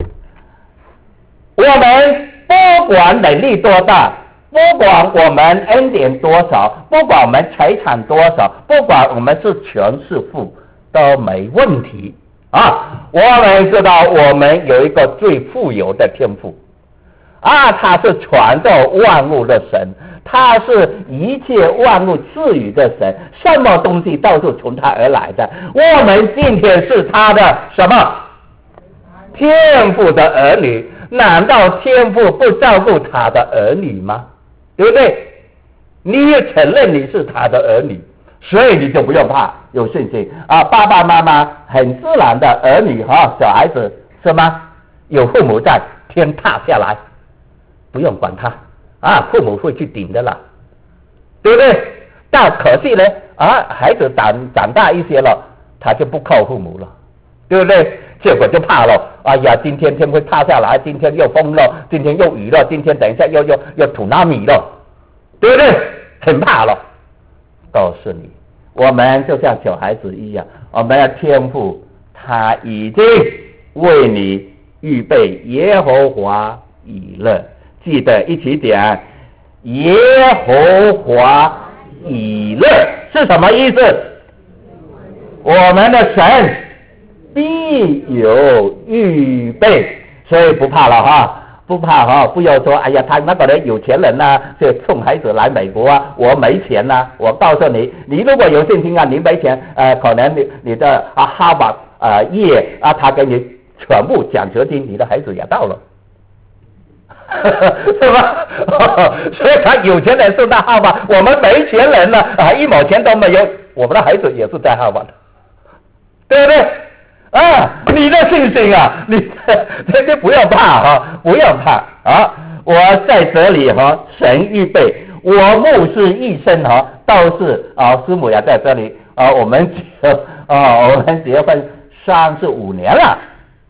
我们不管能力多大，不管我们恩典多少，不管我们财产多少，不管我们是穷是富，都没问题啊！我们知道我们有一个最富有的天赋啊，他是创造万物的神，他是一切万物赐予的神，什么东西都是从他而来的。我们今天是他的什么？天父的儿女。难道天父不照顾他的儿女吗？对不对？你也承认你是他的儿女，所以你就不用怕，有信心啊！爸爸妈妈很自然的儿女小孩子是吗？有父母在，天塌下来不用管他啊，父母会去顶的啦，对不对？但可惜呢孩子长大一些了，他就不靠父母了，对不对？结果就怕了，哎呀，今天天会塌下来，今天又风了，今天又雨了，今天等一下又土拉米了，对不对？很怕了。告诉你，我们就像小孩子一样，我们的天父他已经为你预备耶和华以勒，记得一起讲耶和华以勒是什么意思？我们的神必有预备，所以不怕了不怕不要说哎呀，他那个人有钱人就送孩子来美国我没钱我告诉你，你如果有信心你没钱可能你的哈佛业他给你全部奖学金，你的孩子也到了是吧？所以他有钱人送到哈佛，我们没钱人一毛钱都没有，我们的孩子也是在哈佛的，对不对？你的信心你不要怕不要怕我在这里神预备，我牧师一生都是师母也在这里我们结婚35年了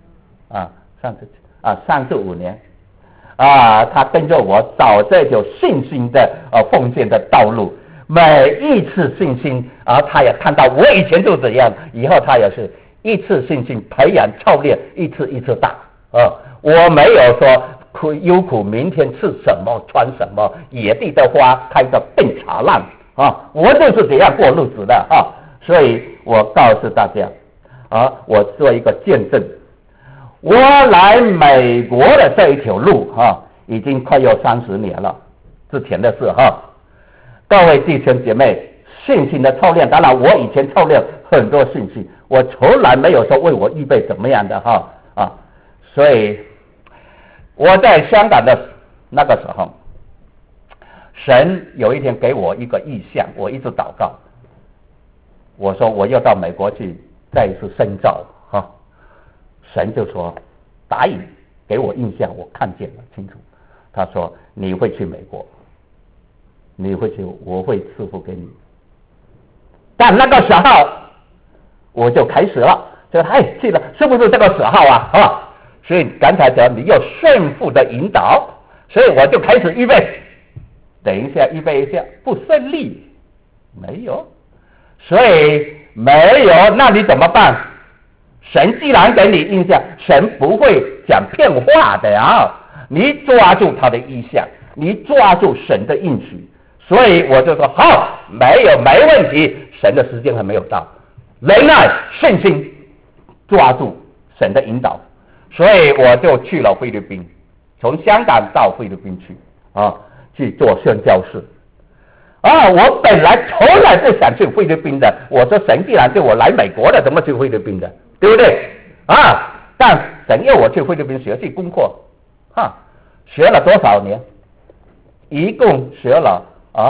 35年他跟着我走这条信心的奉献的道路，每一次信心他也看到我以前就这样，以后他也是一次信心培养操练，一次一次大我没有说忧苦明天吃什么穿什么，野地的花开得更灿烂我就是这样过日子的所以我告诉大家我做一个见证，我来美国的这一条路已经快要30年了，之前的事各位弟兄姐妹，信心的操练，当然我以前操练很多信心，我从来没有说为我预备怎么样的所以我在香港的那个时候，神有一天给我一个意象，我一直祷告，我说我要到美国去再一次深造神就说答应，给我印象，我看见了清楚，他说你会去美国，你会去，我会赐福给你。但那个时候我就开始了，就去了，是不是这个时候所以刚才讲你要顺服的引导，所以我就开始预备，等一下预备一下不顺利，没有，所以没有，那你怎么办？神既然给你印象，神不会讲骗话的你抓住他的意象，你抓住神的应许，所以我就说好，没问题，神的时间还没有到，忍耐信心，抓住神的引导，所以我就去了菲律宾，从香港到菲律宾去做宣教士我本来从来不想去菲律宾的，我说神既然叫我来美国了，怎么去菲律宾的，对不对但神要我去菲律宾学习功课学了多少年？一共学了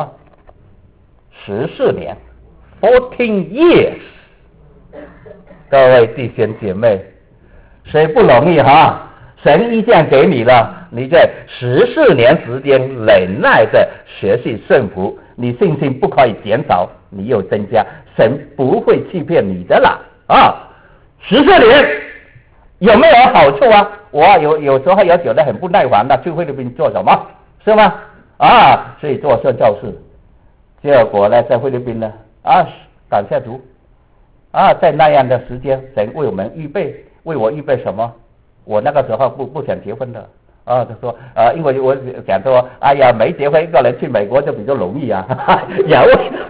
14年14 years， 各位弟兄姐妹，谁不容易神意向给你了，你在14年时间忍耐的学习顺服，你信心不可以减少，你又增加，神不会欺骗你的啦14年有没有好处我有时候也觉得很不耐烦去菲律宾做什么，是吗所以做宣教士，结果呢在菲律宾呢感谢主在那样的时间，神为我们预备，为我预备什么？我那个时候不想结婚的他说因为我想说没结婚一个人去美国就比较容易也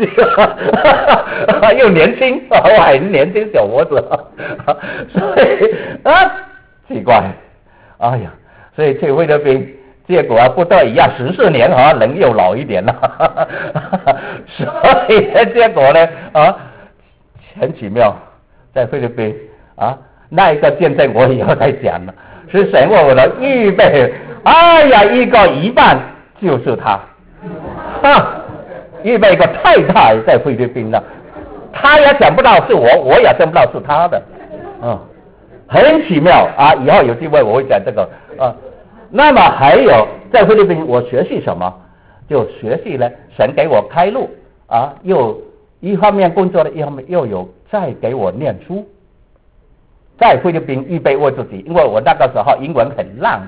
又年轻我很年轻小伙子所以奇怪所以去菲律宾，结果不得已14年人又老一点了所以结果呢很奇妙，在菲律宾那一个见证我以后再讲了，是神为我的预备一个一半就是他预备一个太太在菲律宾了，他也想不到是我也想不到是他的很奇妙以后有机会我会讲这个那么还有在菲律宾我学习什么？就学习呢，神给我开路又一方面工作的，一方面又有再给我念书，在菲律宾预备我自己，因为我那个时候英文很烂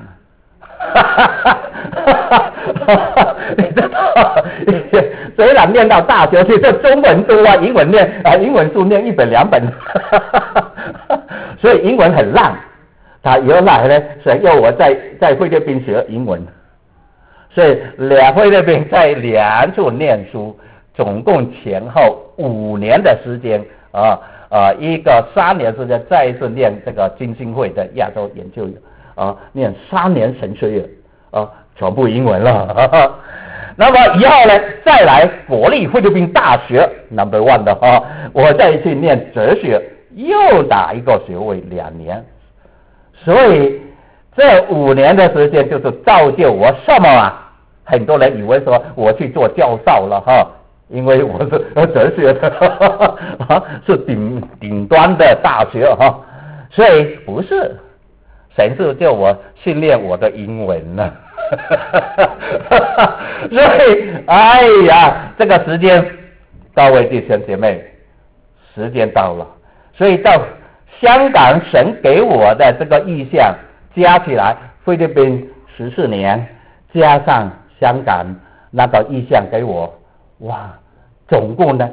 你知道虽然念到大学去，这中文读英文念英文书念1本2本所以英文很烂，他原来呢神要我在菲律宾学英文，所以菲律宾在2处念书，总共前后5年的时间一个3年时间，再一次念这个金星会的亚洲研究念3年神学院全部英文了那么以后呢，再来国立菲律宾大学 No.1 的我再去念哲学，又打一个学位2年，所以这5年的时间就是造就我什么很多人以为说我去做教授了因为我是哲学的是顶端的大学所以不是，神是叫我训练我的英文呢所以，哎呀，这个时间，各位弟兄姐妹，时间到了，所以到香港神给我的这个意向加起来，菲律宾14年，加上香港那个意向给我，哇，总共呢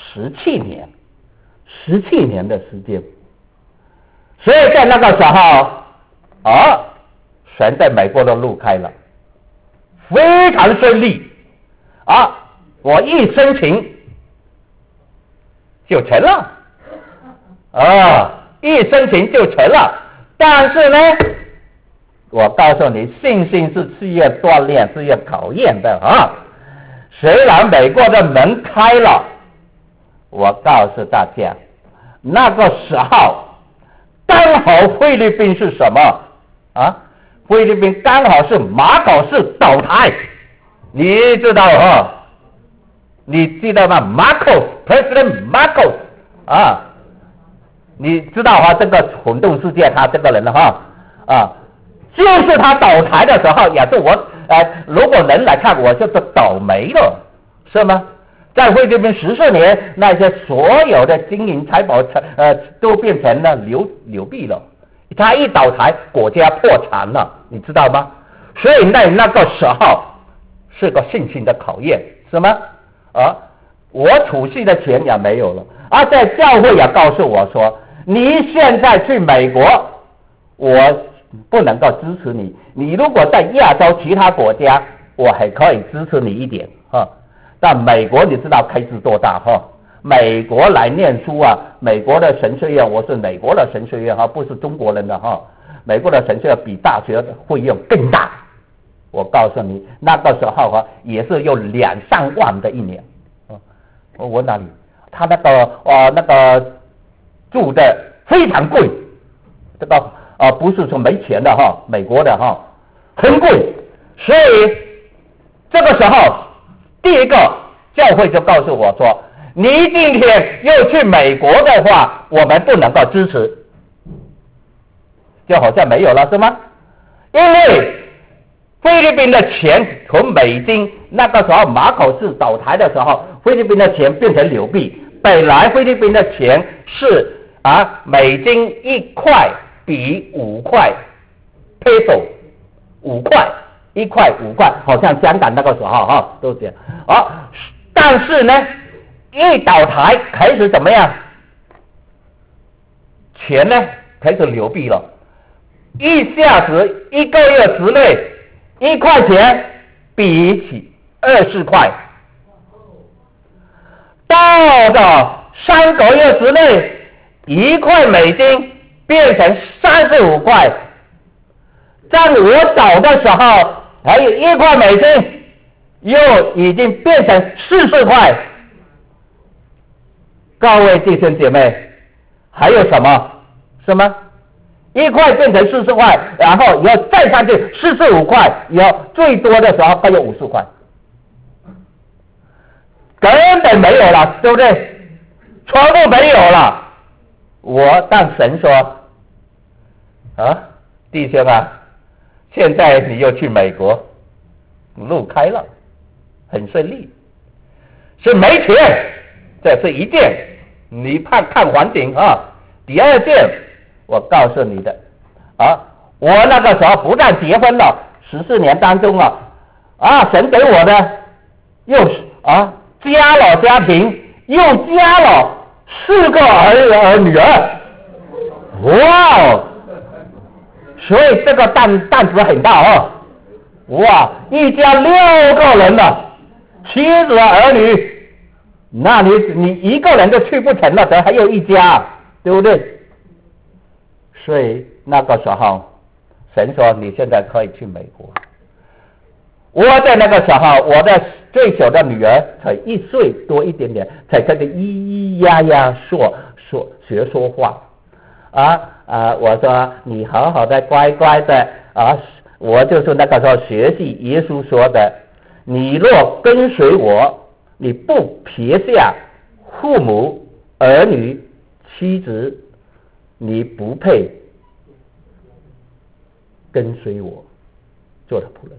17年的时间。所以在那个时候，神在美国的路开了，非常顺利我一申请就成了一申请就成了。但是呢，我告诉你，信心是需要锻炼，是要考验的虽然美国的门开了，我告诉大家，那个时候刚好菲律宾是什么菲律宾刚好是马可斯倒台，你知道你知道吗？President Marcos 你知道这个混动世界他这个人就是他倒台的时候，也是我如果人来看，我就是倒霉了，是吗？在菲律宾14年，那些所有的金银财宝都变成了流币了。他一倒台，国家破产了，你知道吗？所以那个时候是个信心的考验，是吗？我储蓄的钱也没有了在教会也告诉我说，你现在去美国，我不能够支持你。你如果在亚洲其他国家，我还可以支持你一点但美国你知道开支多大美国来念书美国的神学院，我是美国的神学院不是中国人的美国的神学院比大学的费用更大。我告诉你，那个时候也是有2-3万的一年我哪里？他那个住的非常贵，这个不是说没钱的美国的很贵。所以这个时候，第一个教会就告诉我说，你今天又去美国的话，我们不能够支持，就好像没有了，是吗？因为菲律宾的钱从美金，那个时候马可斯倒台的时候，菲律宾的钱变成流币。本来菲律宾的钱是美金1块比5块 peso， 5块1块5块，好像香港那个时候都这样但是呢，一倒台开始怎么样？钱呢开始流币了，一下子1个月之内1块钱比起24块，到了3个月之内1块美金变成35块，在我找的时候还有1块美金又已经变成40块。各位弟兄姐妹，还有什么？什么？1块变成40块，然后以后再上去45块，以后最多的时候还有50块，根本没有了，对不对？全部没有了。我当神说弟兄现在你又去美国，路开了，很顺利，是没钱，这是一件。你看环境第二件，我告诉你的我那个时候不但结婚了14年当中神给我的又加了家庭，又加了4个儿女哇所以这个担子很大哇，一家6个人了，妻子儿女，那你一个人就去不成了，还有一家，对不对？所以那个时候神说你现在可以去美国。我在那个时候，我的最小的女儿才1岁多一点点，才开始咿咿呀呀学说话我说你好好的乖乖的我就是那个时候学习耶稣说的，你若跟随我，你不撇下父母儿女妻子，你不配跟随我做他仆人。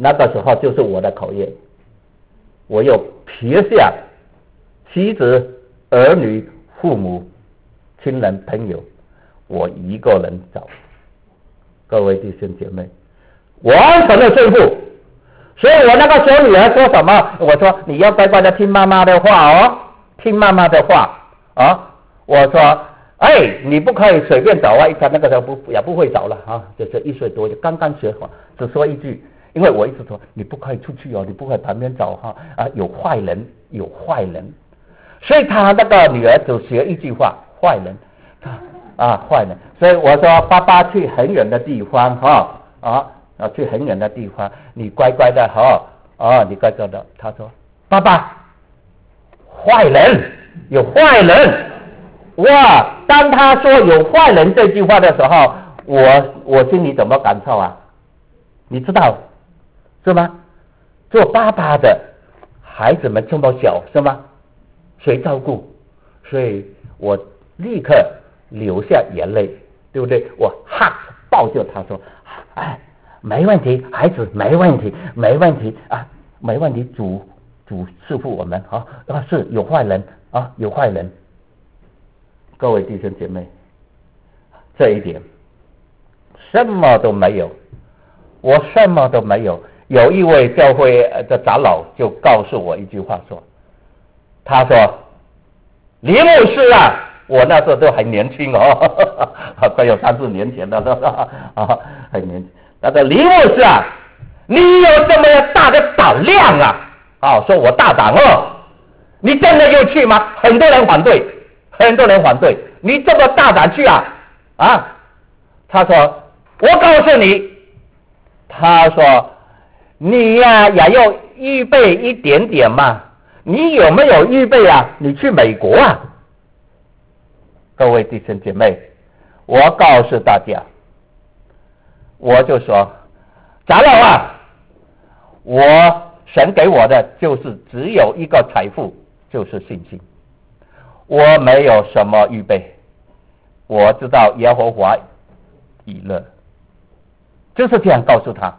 那个时候就是我的考验。我又撇下妻子、儿女、父母、亲人、朋友，我一个人走。各位弟兄姐妹，完成了顺服。所以我那个小女儿说什么？我说你要乖乖的听妈妈的话哦，听妈妈的话啊。我说，哎，你不可以随便走啊！他那个时候也不会走了啊，就是1岁多就刚刚学好，只说一句，因为我一直说你不可以出去哦，你不可以旁边走哈啊，有坏人，有坏人。所以他那个女儿只学一句话，坏人，坏人。所以我说爸爸去很远的地方去很远的地方，你乖乖的你乖乖的。他说爸爸，坏人，有坏人。哇！当他说有坏人这句话的时候，我心里怎么感受啊？你知道是吗？做爸爸的孩子们这么小是吗？谁照顾？所以我立刻流下眼泪，对不对？我抱着他说：“哎，没问题，孩子，没问题，没问题啊，没问题。主赐福我们是有坏人有坏人。”各位弟兄姐妹，这一点什么都没有，我什么都没有。有一位教会的长老就告诉我一句话他说李牧师啊，我那时候都很年轻快有3-4年前了很年轻。那个李牧师啊，你有这么大的胆量说我大胆你真的就去吗？很多人反对。你这么大胆去他说我告诉你，他说你也要预备一点点嘛，你有没有预备你去美国各位弟兄姐妹，我告诉大家，我就说长老我神给我的就是只有一个财富，就是信心。我没有什么预备，我知道耶和华以勒，就是这样告诉他。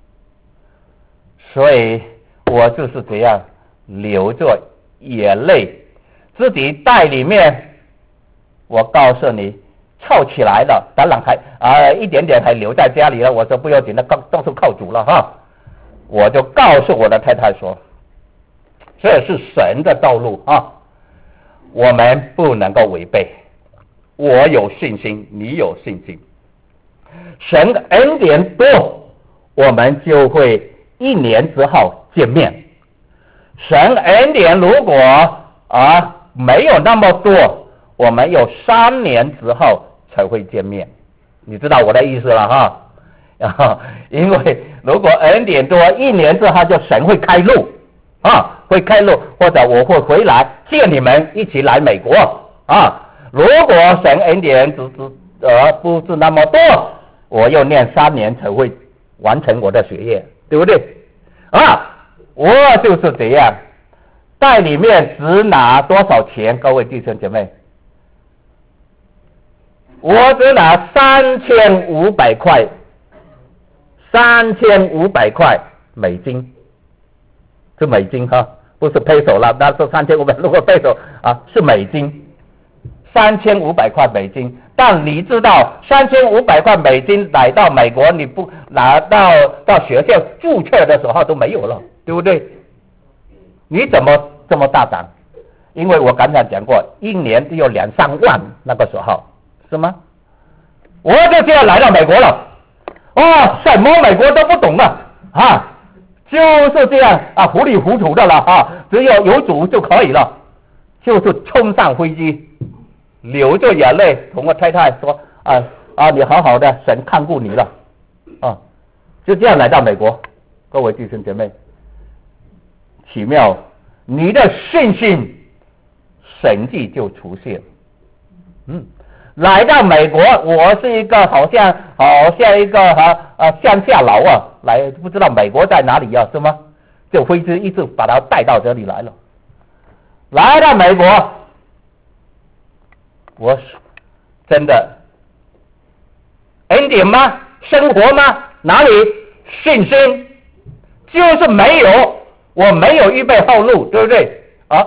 所以我就是这样流着眼泪，自己袋里面，我告诉你凑起来了，当然还一点点还留在家里了。我说不要紧的，到处靠主了我就告诉我的太太说，这是神的道路我们不能够违背。我有信心，你有信心，神的恩典多，我们就会1年之后见面。神恩典如果没有那么多，我们有3年之后才会见面。你知道我的意思了因为如果恩典多，1年之后就神会开路会开路，或者我会回来见你们一起来美国如果神恩典不是那么多，我要念3年才会完成我的学业，对不对我就是这样，袋里面只拿多少钱？各位弟兄姐妹，我只拿3500块，3500块美金，是美金不是peso了，那是3500，如果peso是美金，3500块美金。但你知道3500块美金来到美国，你不拿到学校注册的时候都没有了，对不对？你怎么这么大胆？因为我刚才讲过，1年就有2-3万，那个时候是吗？我就这样来到美国了什么美国都不懂了就是这样糊里糊涂的了只要有主就可以了，就是冲上飞机，流着眼泪同我太太说你好好的，神看顾你了就这样来到美国。各位弟兄姐妹，奇妙，你的信心神迹就出现。来到美国，我是一个好像一个乡下佬来不知道美国在哪里是吗？就飞机一直把他带到这里来了。来到美国，我真的恩典吗？生活吗？哪里？信心。 就是没有，我没有预备后路，对不对？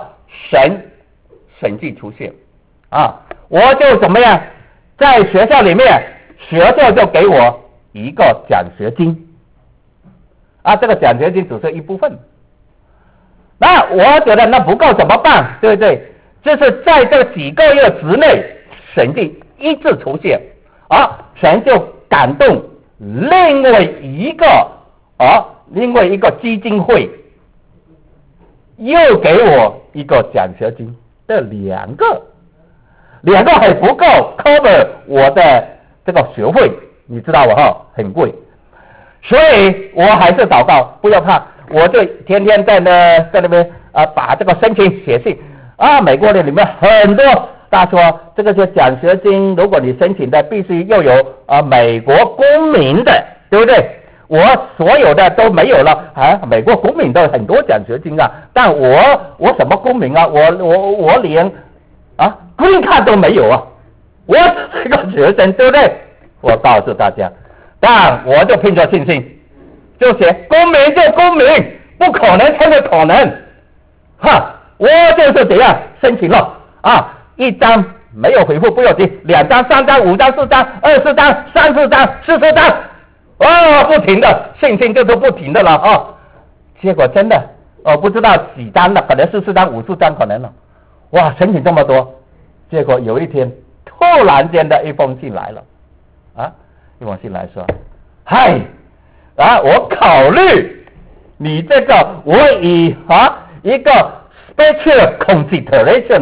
神迹出现啊，我就怎么样，在学校里面，学校就给我一个奖学金啊，这个奖学金只是一部分。那我觉得那不够怎么办？对不对？就是在这几个月之内，神迹一直出现啊，神就感动另外一个基金会，又给我一个奖学金，这两个还不够 cover 我的这个学费，你知道很贵，所以我还是祷告，不要怕，我就天天在那边把这个申请写信啊，美国的里面很多，他说这个奖学金，如果你申请的必须又有美国公民的，对不对？我所有的都没有了啊！美国公民都很多奖学金啊，但我什么公民啊？我连green card 都没有啊！我是个学生，对不对？我告诉大家，但我就凭着信心，就写公民就公民，不可能才是可能，我就是这样申请了啊！一张没有回复不要紧，2张、3张、5张、4张、20张、30张、40张。不停的信心就是不停的了结果真的不知道几张了，可能40张、50张可能了，哇，申请这么多，结果有一天突然间的一封信来了一封信来说，嗨我考虑你这个，我以一个 special consideration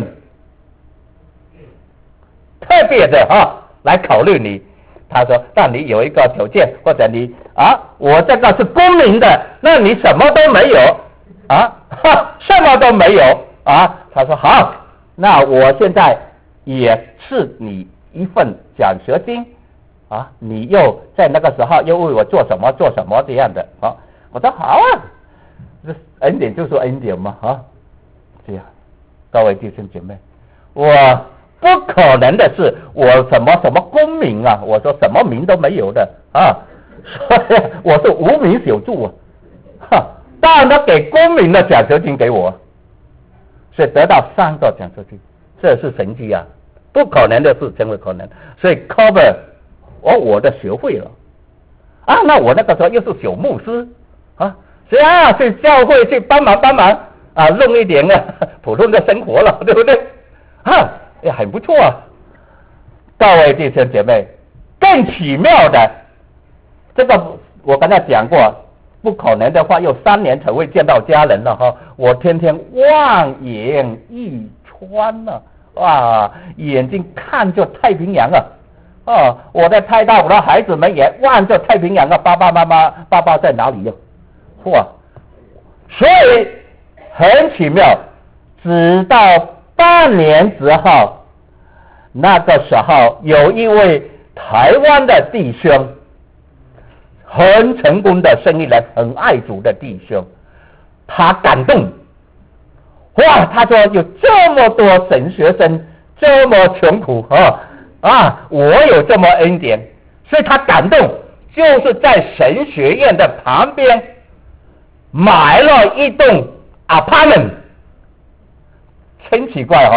特别的来考虑你。他说让你有一个条件，或者你我这个是公民的，那你什么都没有什么都没有他说好，那我现在也是你一份奖学金你又在那个时候又为我做什么这样的我说好这恩典就说恩典嘛这样，各位弟兄姐妹，我不可能的是我什么公民我说什么名都没有的所以我是无名小卒当然他给公民的奖学金给我，所以得到3个奖学金，这是神迹不可能的事成为可能，所以 cover 我的学费了那我那个时候又是小牧师所以去教会去帮忙弄一点普通的生活了，对不对很不错各位弟兄姐妹，更奇妙的这个我刚才讲过，不可能的话又3年才会见到家人了我天天望眼欲穿哇，眼睛看着太平洋我的太太我的孩子们也望着太平洋爸爸妈妈爸爸在哪里哇，所以很奇妙，直到半年之后，那个时候有一位台湾的弟兄，很成功的生意人，很爱主的弟兄，他感动哇，他说有这么多神学生这么穷苦我有这么恩典，所以他感动，就是在神学院的旁边买了一栋 apartment， 很奇怪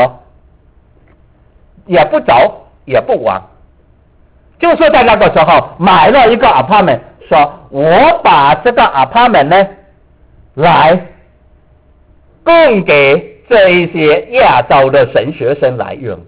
也不早也不晚，就是在那个时候买了一个 apartment， 说我把这个 apartment 呢来供给这一些亚洲的神学生来用。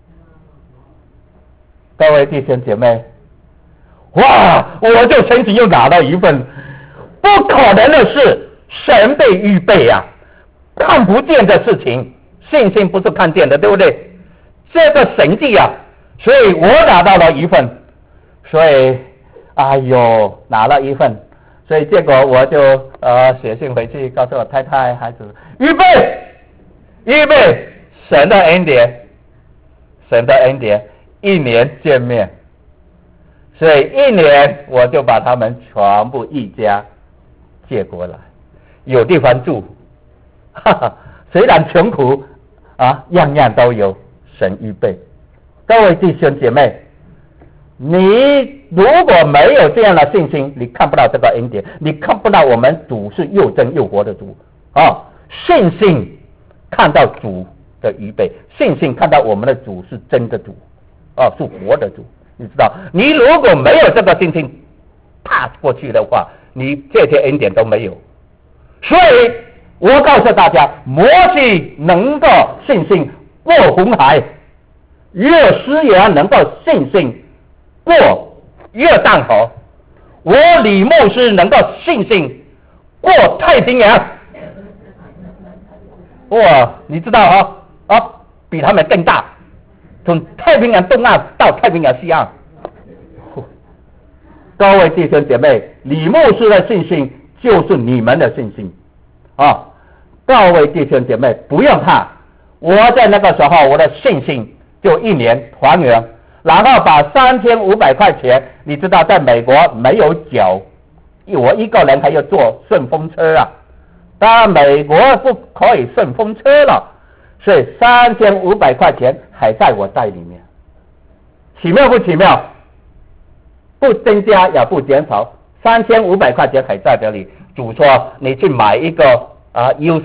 各位弟兄姐妹，哇，我就曾经又拿到一份，不可能的事，神被预备看不见的事情，信心不是看见的，对不对？这个神迹所以我拿到了一份，所以拿了一份，所以结果我就写信回去告诉我太太孩子，预备，神的恩典，1年见面，所以1年我就把他们全部一家接过来，有地方住虽然穷苦样样都有，神预备。各位弟兄姐妹，你如果没有这样的信心，你看不到这个恩典，你看不到我们主是又真又活的主啊！信心看到主的预备，信心看到我们的主是真的主啊，是活的主。你知道，你如果没有这个信心 pass 过去的话，你这些恩典都没有。所以我告诉大家，摩西能够信心过红海，约书亚能够信心过约旦河，我李牧师能够信心过太平洋。哇，你知道比他们更大，从太平洋东岸到太平洋西岸。各位弟兄姐妹，李牧师的信心就是你们的信心啊！各位弟兄姐妹，不用怕，我在那个时候我的信心就1年团圆，然后把3500块钱，你知道在美国没有缴，我一个人还要坐顺风车啊，当然美国不可以顺风车了，所以3500块钱还在我袋里面，奇妙不奇妙？不增加也不减少，3500块钱还在这里。主说你去买一个use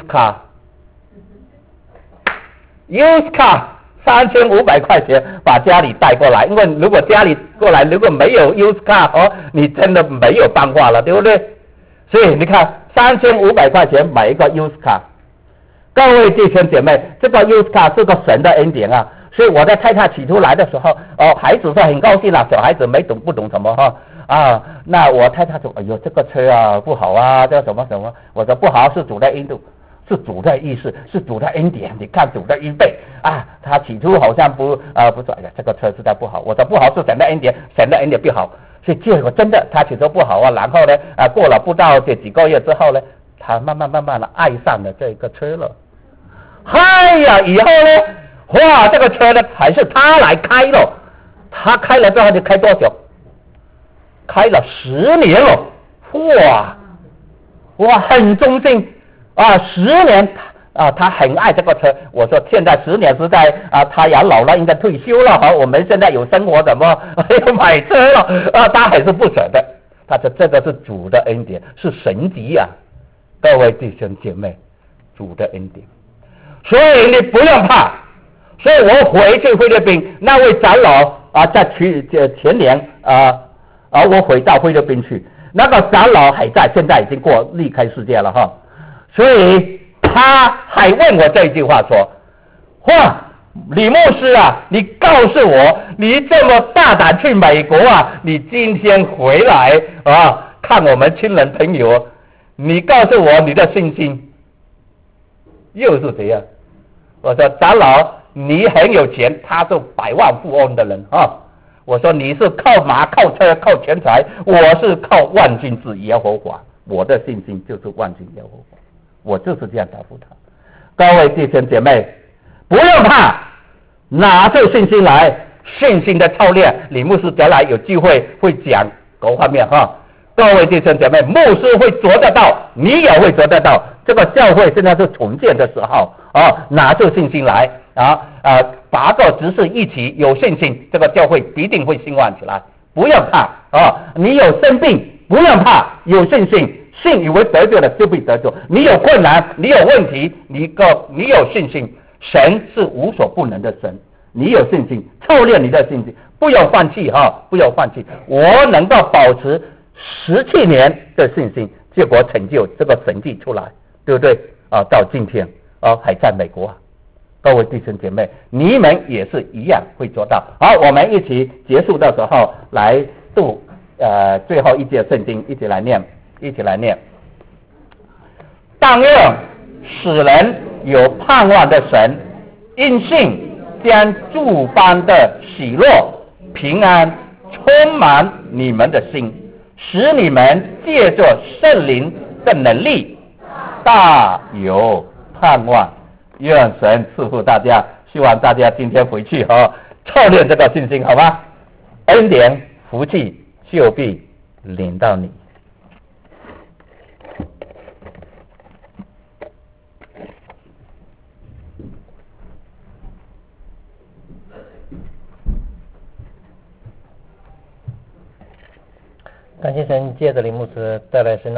car 3500块钱把家里带过来，因为如果家里过来如果没有 use car 你真的没有办法了，对不对？所以你看3500块钱买一个 use car， 各位弟兄姐妹，这个 use car 是个神的恩典啊！所以我的太太起出来的时候，孩子说很高兴啦，小孩子不懂什么那我太太说，哎呦这个车啊不好啊，这什么什么，我说不好是主的恩度，是主的意思，是主的恩典，你看主的预备啊，他起初好像不说，哎呀这个车实在不好，我说不好是神的恩典，神的恩典不好，所以结果真的他起初不好啊，然后呢过了不到这几个月之后呢，他慢慢的爱上了这个车了，哎呀以后呢。哇，这个车呢还是他来开了，他开了之后就开多久？开了10年了，哇，很忠心啊，10年他很爱这个车。我说现在10年时代他养老了，应该退休了我们现在有生活怎么要买车了他还是不舍得。他说这个是主的恩典，是神级啊，各位弟兄姐妹，主的恩典，所以你不用怕。所以我回去菲律宾，那位长老在前年我回到菲律宾去，那个长老还在，现在已经离开世界了所以他还问我这句话说：哇，李牧师啊，你告诉我，你这么大胆去美国你今天回来看我们亲人朋友，你告诉我你的信心又是怎样？我说长老。你很有钱，他是百万富翁的人我说你是靠马靠车靠钱财，我是靠万军之耶和华，我的信心就是万军耶和华，我就是这样答复他。各位弟兄姐妹，不用怕，拿出信心来，信心的操练，李牧师将来有机会会讲各方面各位弟兄姐妹，牧师会做得到，你也会做得到。这个教会现在是重建的时候拿出信心来8个执事一起有信心，这个教会必定会兴旺起来。不要怕你有生病不要怕，有信心，信以为得救的就必得救。你有困难，你有问题，你有信心，神是无所不能的神，你有信心，操练你的信心，不要放弃不要放弃。我能够保持17年的信心，结果成就这个神迹出来，对不对到今天还在美国各位弟兄姐妹，你们也是一样会做到。好，我们一起结束的时候来读最后一节圣经，一起来念。但愿使人有盼望的神，因信将诸般的喜乐、平安充满你们的心，使你们借着圣灵的能力大有盼望。愿神赐福大家，希望大家今天回去操练这个信心，好吗？恩典福气就必临到你。 感谢神，借着林牧师带来神